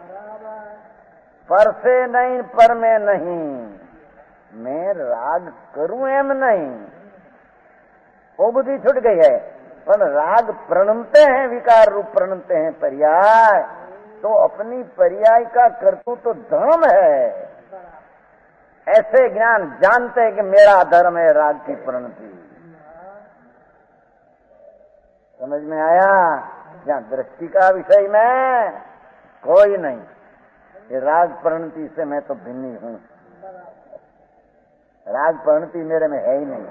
पर से नहीं, पर में नहीं, मैं राग करूं एम नहीं, वो बुद्धि छूट गई है। पर राग प्रणमते हैं, विकार रूप प्रणमते हैं पर्याय, तो अपनी पर्याय का कर्तृत्व तो धर्म है ऐसे ज्ञान जानते हैं कि मेरा धर्म है राग की प्रणति। समझ में आया? यहाँ दृष्टि का विषय में कोई नहीं, ये राग प्रणति से मैं तो भिन्न ही हूं, राग प्रणति मेरे में है ही नहीं।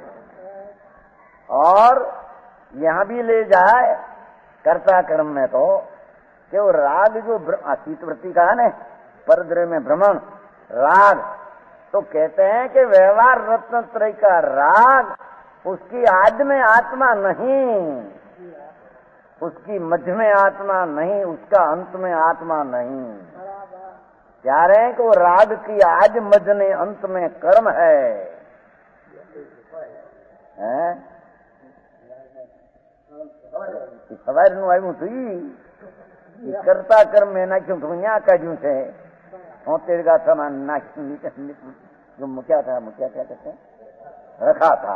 और यहां भी ले जाए कर्ता कर्म में तो कि वो राग जो चित्तवृत्ति का है न परद्रव्य में भ्रमण राग, तो कहते हैं कि व्यवहार रत्न त्रय का राग उसकी आदि में आत्मा नहीं, उसकी मध्य में आत्मा नहीं, उसका अंत में आत्मा नहीं। कह रहे हैं कि वो राग की आदि मध्य ने अंत में कर्म है, हैं? सवार नु आयु थी करता कर्म में नाख्यू तो यहाँ का जू से हो तेरे का सामान नाख जो मुख्या था, मुख्या क्या कहते हैं रखा था,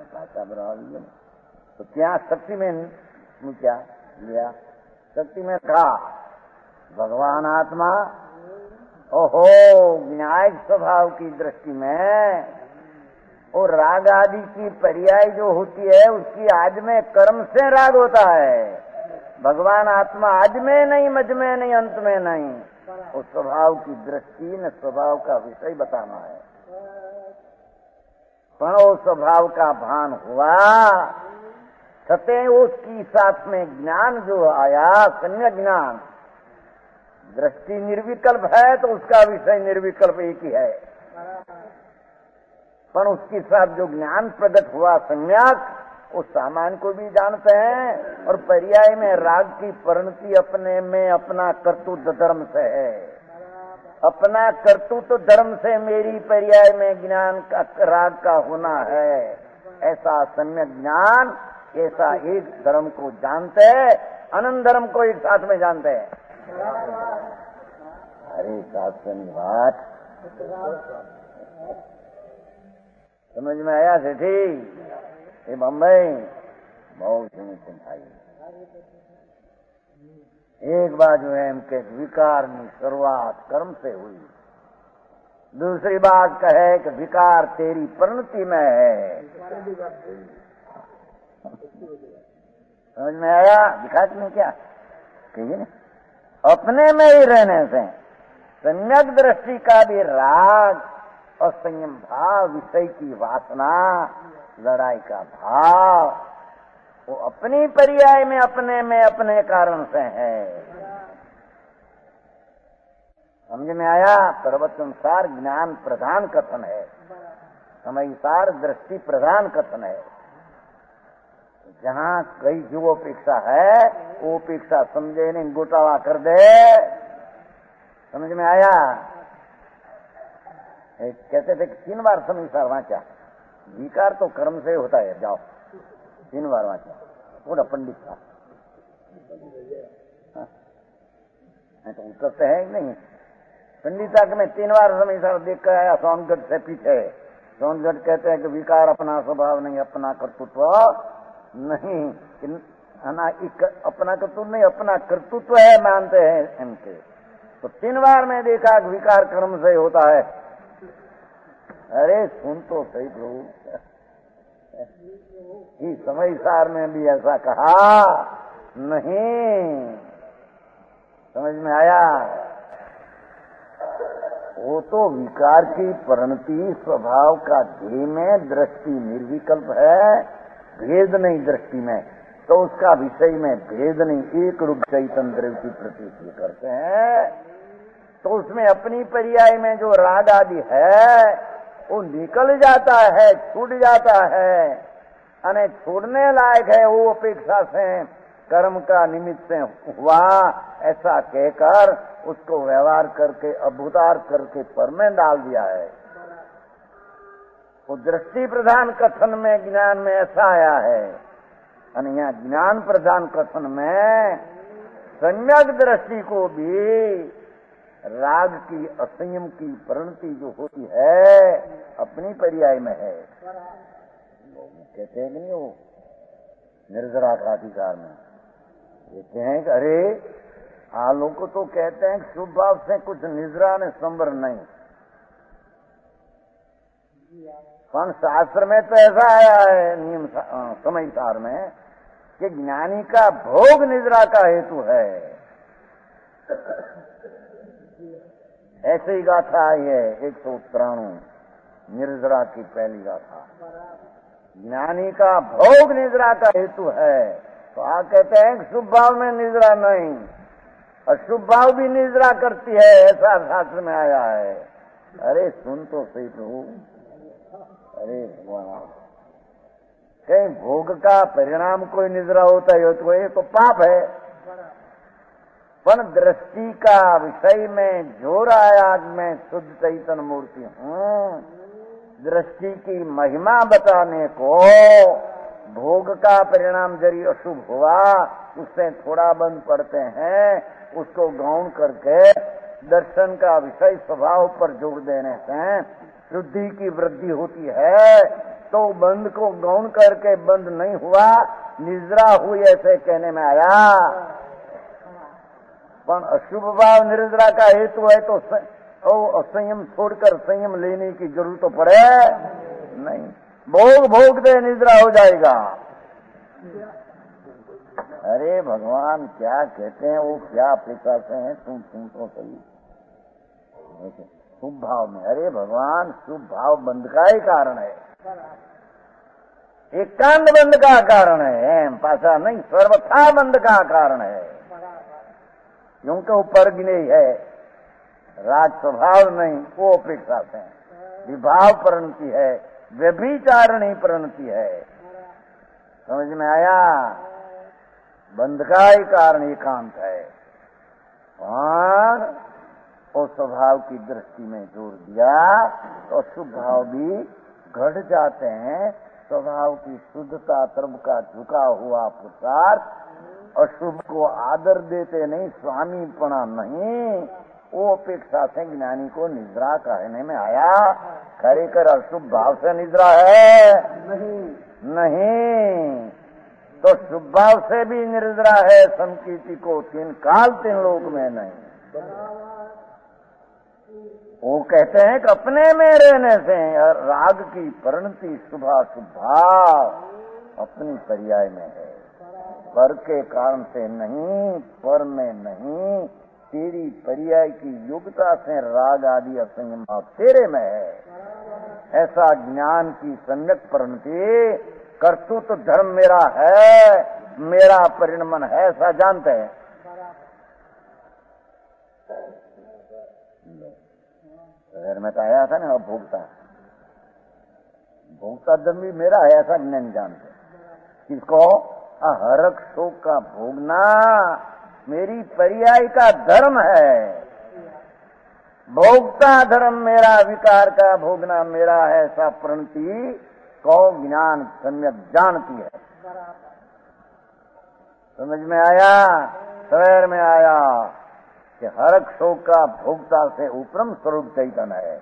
तो क्या शक्ति में मुख्या लिया, शक्ति में था भगवान आत्मा। ओहो न्यायिक स्वभाव की दृष्टि में और राग आदि की पर्याय जो होती है उसकी आदि में कर्म से राग होता है। भगवान आत्मा आदि में नहीं, मध्य में नहीं, अंत में नहीं, उस स्वभाव की दृष्टि न स्वभाव का विषय बताना है। पर वो स्वभाव का भान हुआ सत्य उसकी साथ में ज्ञान जो आया सम्यक ज्ञान, दृष्टि निर्विकल्प है तो उसका विषय निर्विकल्प एक ही है, पर उसके साथ जो ज्ञान प्रकट हुआ सम्यक उस सामान को भी जानते हैं। और पर्याय में राग की परिणति अपने में अपना कर्तृत्व धर्म से है, अपना कर्तृत्व धर्म से मेरी पर्याय में ज्ञान का राग का होना है। ऐसा सम्यक ज्ञान ऐसा एक धर्म को जानते हैं, अनंत धर्म को एक साथ में जानते हैं। अरे शास्त्र बात समझ में आया सेठी? ये बम्बई बहुत चिंताई एक बात जो है के विकार की शुरुआत कर्म से हुई, दूसरी बात कहे कि विकार तेरी परिणति में है। समझ में आया? दिखाती में क्या कहिए, अपने में ही रहने से सम्यक दृष्टि का भी राग और संयम भाव, विषय की वासना, लड़ाई का भाव, वो अपनी पर्याय में अपने में अपने कारण से है। समझ में आया? प्रवचनसार ज्ञान प्रधान कथन है, समयसार दृष्टि प्रधान कथन है। जहां कई जो अपेक्षा है वो अपेक्षा समझे नहीं घोटाला कर दे। समझ में आया? कहते थे कि तीन बार समीसार वाचा, विकार तो कर्म से होता है, जाओ तीन बार वाचा। थोड़ा पंडित था, तो उतरते हैं नहीं। पंडिता के मैं तीन बार समीसार देख कर आया सोनगढ़ से पीछे। सोनगढ़ कहते हैं कि विकार अपना स्वभाव नहीं, अपना कर्तृत्व नहीं, ना अपना कर्तृत्व नहीं, अपना कर्तृत्व है मानते हैं इनके। तो तीन बार मैं देखा कि विकार कर्म से होता है। अरे सुन तो सही प्रभु, इस समयसार में भी ऐसा कहा नहीं, समझ में आया? वो तो विकार की परिणति स्वभाव का ध्येय में दृष्टि निर्विकल्प है, भेद नहीं दृष्टि में, तो उसका विषय में भेद नहीं, एक रूप चैतन्य की प्रतीति करते हैं। तो उसमें अपनी पर्याय में जो राग आदि है वो निकल जाता है, छूट जाता है, अने छोड़ने लायक है वो अपेक्षा से कर्म का निमित्त से हुआ, ऐसा कहकर उसको व्यवहार करके अभूतार करके पर में डाल दिया है। वो दृष्टि प्रधान कथन में ज्ञान में ऐसा आया है, और यहाँ ज्ञान प्रधान कथन में सम्यक दृष्टि को भी राग की असंयम की परिणति जो होती है अपनी पर्याय में है। कहते हैं कि नहीं, वो निर्जरा का अधिकार में कहते हैं कि अरे हाँ, लोग को तो कहते हैं कि शुभ भाव से कुछ निजरा ने संवर नहीं, पर शास्त्र में तो ऐसा आया है नियम समयसार में कि ज्ञानी का भोग निजरा का हेतु है। ऐसे ही गाथा आई है एक सौ तिरानू निर्जरा की पहली गाथा, ज्ञानी का भोग निजरा का हेतु है। तो आ कहते हैं कि शुभ भाव में निजरा नहीं, और शुभ भाव भी निजरा करती है, ऐसा शास्त्र में आया है। अरे सुन तो सही प्रभु, अरे भगवान, कहीं भोग का परिणाम कोई निजरा होता है तो ये तो पाप है, पर दृष्टि का विषय में जोर आया मैं शुद्ध चैतन्य मूर्ति हूँ, दृष्टि की महिमा बताने को भोग का परिणाम जरी अशुभ हुआ उससे थोड़ा बंद पड़ते हैं, उसको गौण करके दर्शन का विषय स्वभाव पर जोर देने से शुद्धि की वृद्धि होती है। तो बंद को गौण करके बंद नहीं हुआ, निजरा हुई ऐसे कहने में आया। पर अशुभ भाव निर्जरा का हेतु है तो असंयम छोड़कर संयम लेने की जरूरत तो पड़े नहीं, भोग भोग दे निजरा हो जाएगा। अरे भगवान क्या कहते हैं, वो क्या अपेक्षा से हैं, तुम सुन तो सही। शुभ भाव में, अरे भगवान शुभ भाव बंध का ही कारण है, एकांत बंध का कारण है, पासा नहीं सर्वथा बंध का कारण है। क्योंकि ऊपर गिने है राज स्वभाव नहीं, वो अपेक्षा से विभाव परिणति है, व्यभिचारणी परिणति है। समझ में आया? बंध का ही कारण एकांत है, और उस स्वभाव की दृष्टि में जोर दिया तो शुभ भाव भी घट जाते हैं। स्वभाव की शुद्धता तरफ का झुका हुआ पुरुषार्थ अशुभ को आदर देते नहीं, स्वामीपना नहीं, वो अपेक्षा से ज्ञानी को निद्रा कहने में आया। खरे कर अशुभ भाव से निद्रा है नहीं, नहीं तो शुभ भाव से भी निद्रा है। संकीर्ति को तीन काल तीन लोक में नहीं। वो कहते हैं कि अपने में रहने से राग की परिणति शुभाशुभ भाव अपनी पर्याय में है, पर के कारण से नहीं, पर में नहीं, तेरी पर्याय की योग्यता से राग आदि असंयम भाव तेरे में है। ऐसा ज्ञान की सम्यक परिणति कर्तृत्व धर्म मेरा है, मेरा परिणमन है, ऐसा जानते हैं। शहर में तो आया था ना, भोगता भोगता धर्म भी मेरा है, ऐसा नहीं जानते। किसको? हरक शोक का भोगना मेरी पर्याय का धर्म है। भोक्ता धर्म मेरा, विकार का भोगना मेरा है, ऐसा प्रणति को ज्ञान सम्यक जानती है। समझ में आया? सवेर में आया कि हरक शोक का भोक्ता से उपरम स्वरूप चैतन्य है।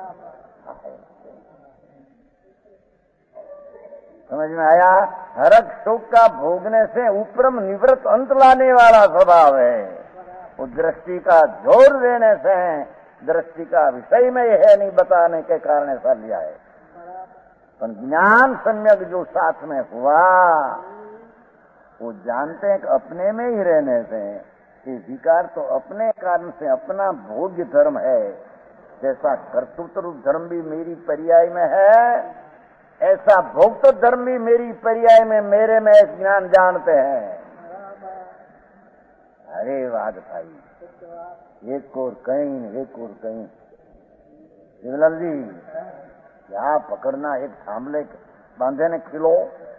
समझ में आया? हरक शोक का भोगने से उपरम निवृत्त अंत लाने वाला स्वभाव है। वो दृष्टि का जोर देने से, दृष्टि का विषय में है नहीं बताने के कारण ऐसा लिया है। पर ज्ञान सम्यक जो साथ में हुआ वो जानते हैं कि अपने में ही रहने से कि विकार तो अपने कारण से अपना भोग्य धर्म है। जैसा कर्तृत्व रूप धर्म भी मेरी पर्याय में है, ऐसा भोक्तृ धर्म भी मेरी पर्याय में मेरे में ज्ञान जानते हैं। अरे वाद भाई, एक और कहीं एक और कहीं। शिवलाल जी क्या पकड़ना, एक थामले बांधे ने किलो,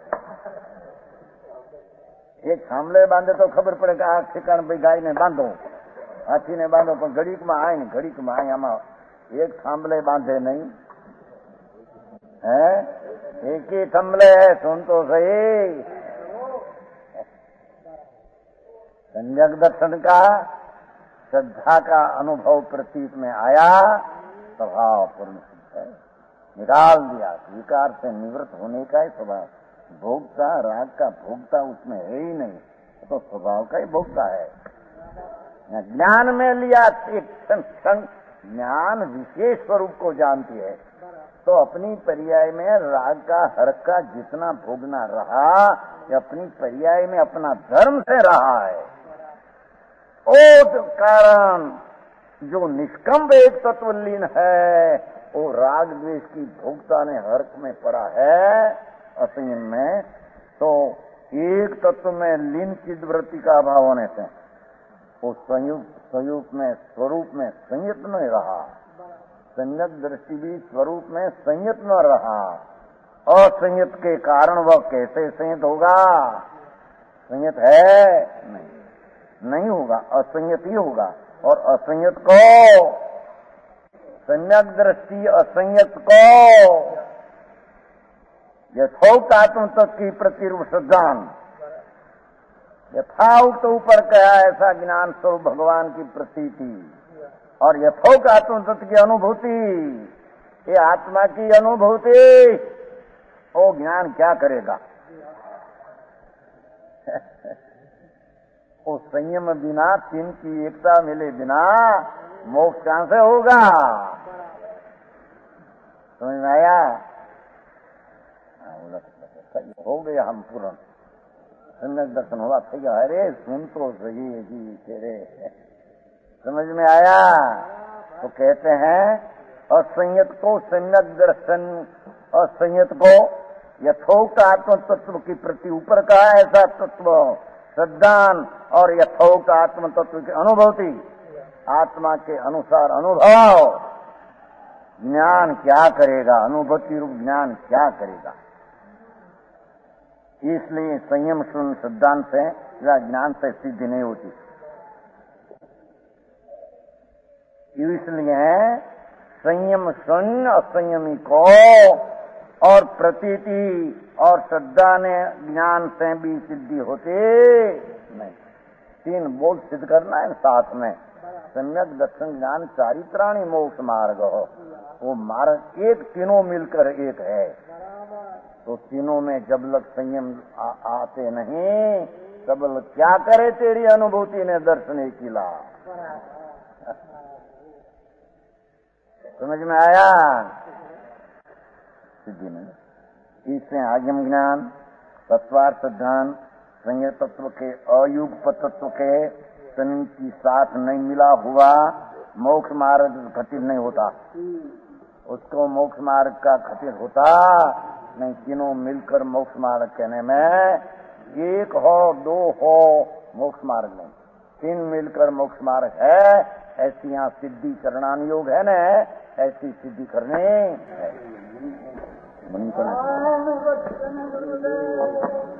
एक थामले बांधे तो खबर पड़े कि आ ठिकाण भाई गाय ने बांधो, हाथी ने बांधो, पर घड़ीक में आए ने घड़ीक में आए, आमा एक थामले बांधे नहीं है, एक ही थमले है। सुन तो सही, संजग दर्शन का श्रद्धा का अनुभव प्रतीत में आया, स्वभाव पूर्ण है, निकाल दिया। विकार से निवृत्त होने का ही स्वभाव, भोक्ता राग का भोक्ता उसमें है ही नहीं, तो स्वभाव का ही भोक्ता है। ज्ञान में लिया एक क्षण, ज्ञान विशेष स्वरूप को जानती है, तो अपनी पर्याय में राग का हर्ष का जितना भोगना रहा, ये अपनी पर्याय में अपना धर्म से रहा है। ओ कारण जो निष्कंप एक तत्वलीन है, वो राग द्वेष की भोक्ता ने हर्ष में पड़ा है असंयम में, तो एक तत्व में लीन चिदवृत्ति का अभाव होने से वो संयुक्त स्वरूप में स्वरूप में संयत न रहा, संयत दृष्टि भी स्वरूप में संयत न रहा। असंयत के कारण वह कैसे संयत होगा? संयत है नहीं, नहीं होगा, असंयत ही होगा। और असंयत को, सम्यक दृष्टि असंयत को यथोक्त आत्म तत्व की प्रतिरूप श्रद्धान, यथाउक्त ऊपर कहा ऐसा ज्ञान स्वरूप भगवान की प्रतीति और यथोक्त आत्म तत्व की अनुभूति, ये आत्मा की अनुभूति, वो ज्ञान क्या करेगा? वो संयम बिना, तीन की एकता मिले बिना मोक्ष कहां से होगा? समझ में आया? हो गया हम पूर्ण सम्यक दर्शन हुआ, ठीक है। अरे सुन तो सही जी तेरे, समझ में आया? तो कहते हैं असंयत को सम्यक दर्शन, असंयत को यथोक्त आत्म तत्व की प्रति ऊपर का ऐसा तत्व श्रद्धान और यथोक्त आत्म तत्व की अनुभूति, आत्मा के अनुसार अनुभव, ज्ञान क्या करेगा? अनुभूति रूप ज्ञान क्या करेगा? इसलिए संयम शून्य सिद्धांत से या ज्ञान से सिद्धि नहीं होती। इसलिए संयम शून्य असंयमी को और प्रतीति और श्रद्धा ने ज्ञान से भी सिद्धि होती नहीं। तीन बोल सिद्ध करना है साथ में, सम्यक दर्शन ज्ञान चारित्राणी मोक्ष मार्ग हो, वो मार्ग एक, तीनों मिलकर एक है। तो तीनों में जब लग संयम आ, आते नहीं, तब लग क्या करे तेरी अनुभूति ने दर्शन किला। समझ में आया? सिद्धि नहीं। इससे आगम ज्ञान, तत्वार्थ ध्यान, संयत तत्व के अयुग तत्व के की साथ नहीं मिला हुआ मोक्ष मार्ग घटित नहीं होता। उसको मोक्ष मार्ग का घटित होता नहीं। तीनों मिलकर मोक्ष मार्ग कहने में, एक हो दो हो मोक्ष मार्ग नहीं, तीन मिलकर मोक्ष मार्ग है। ऐसी यहाँ सिद्धि करणान योग है न, ऐसी सिद्धि करने है।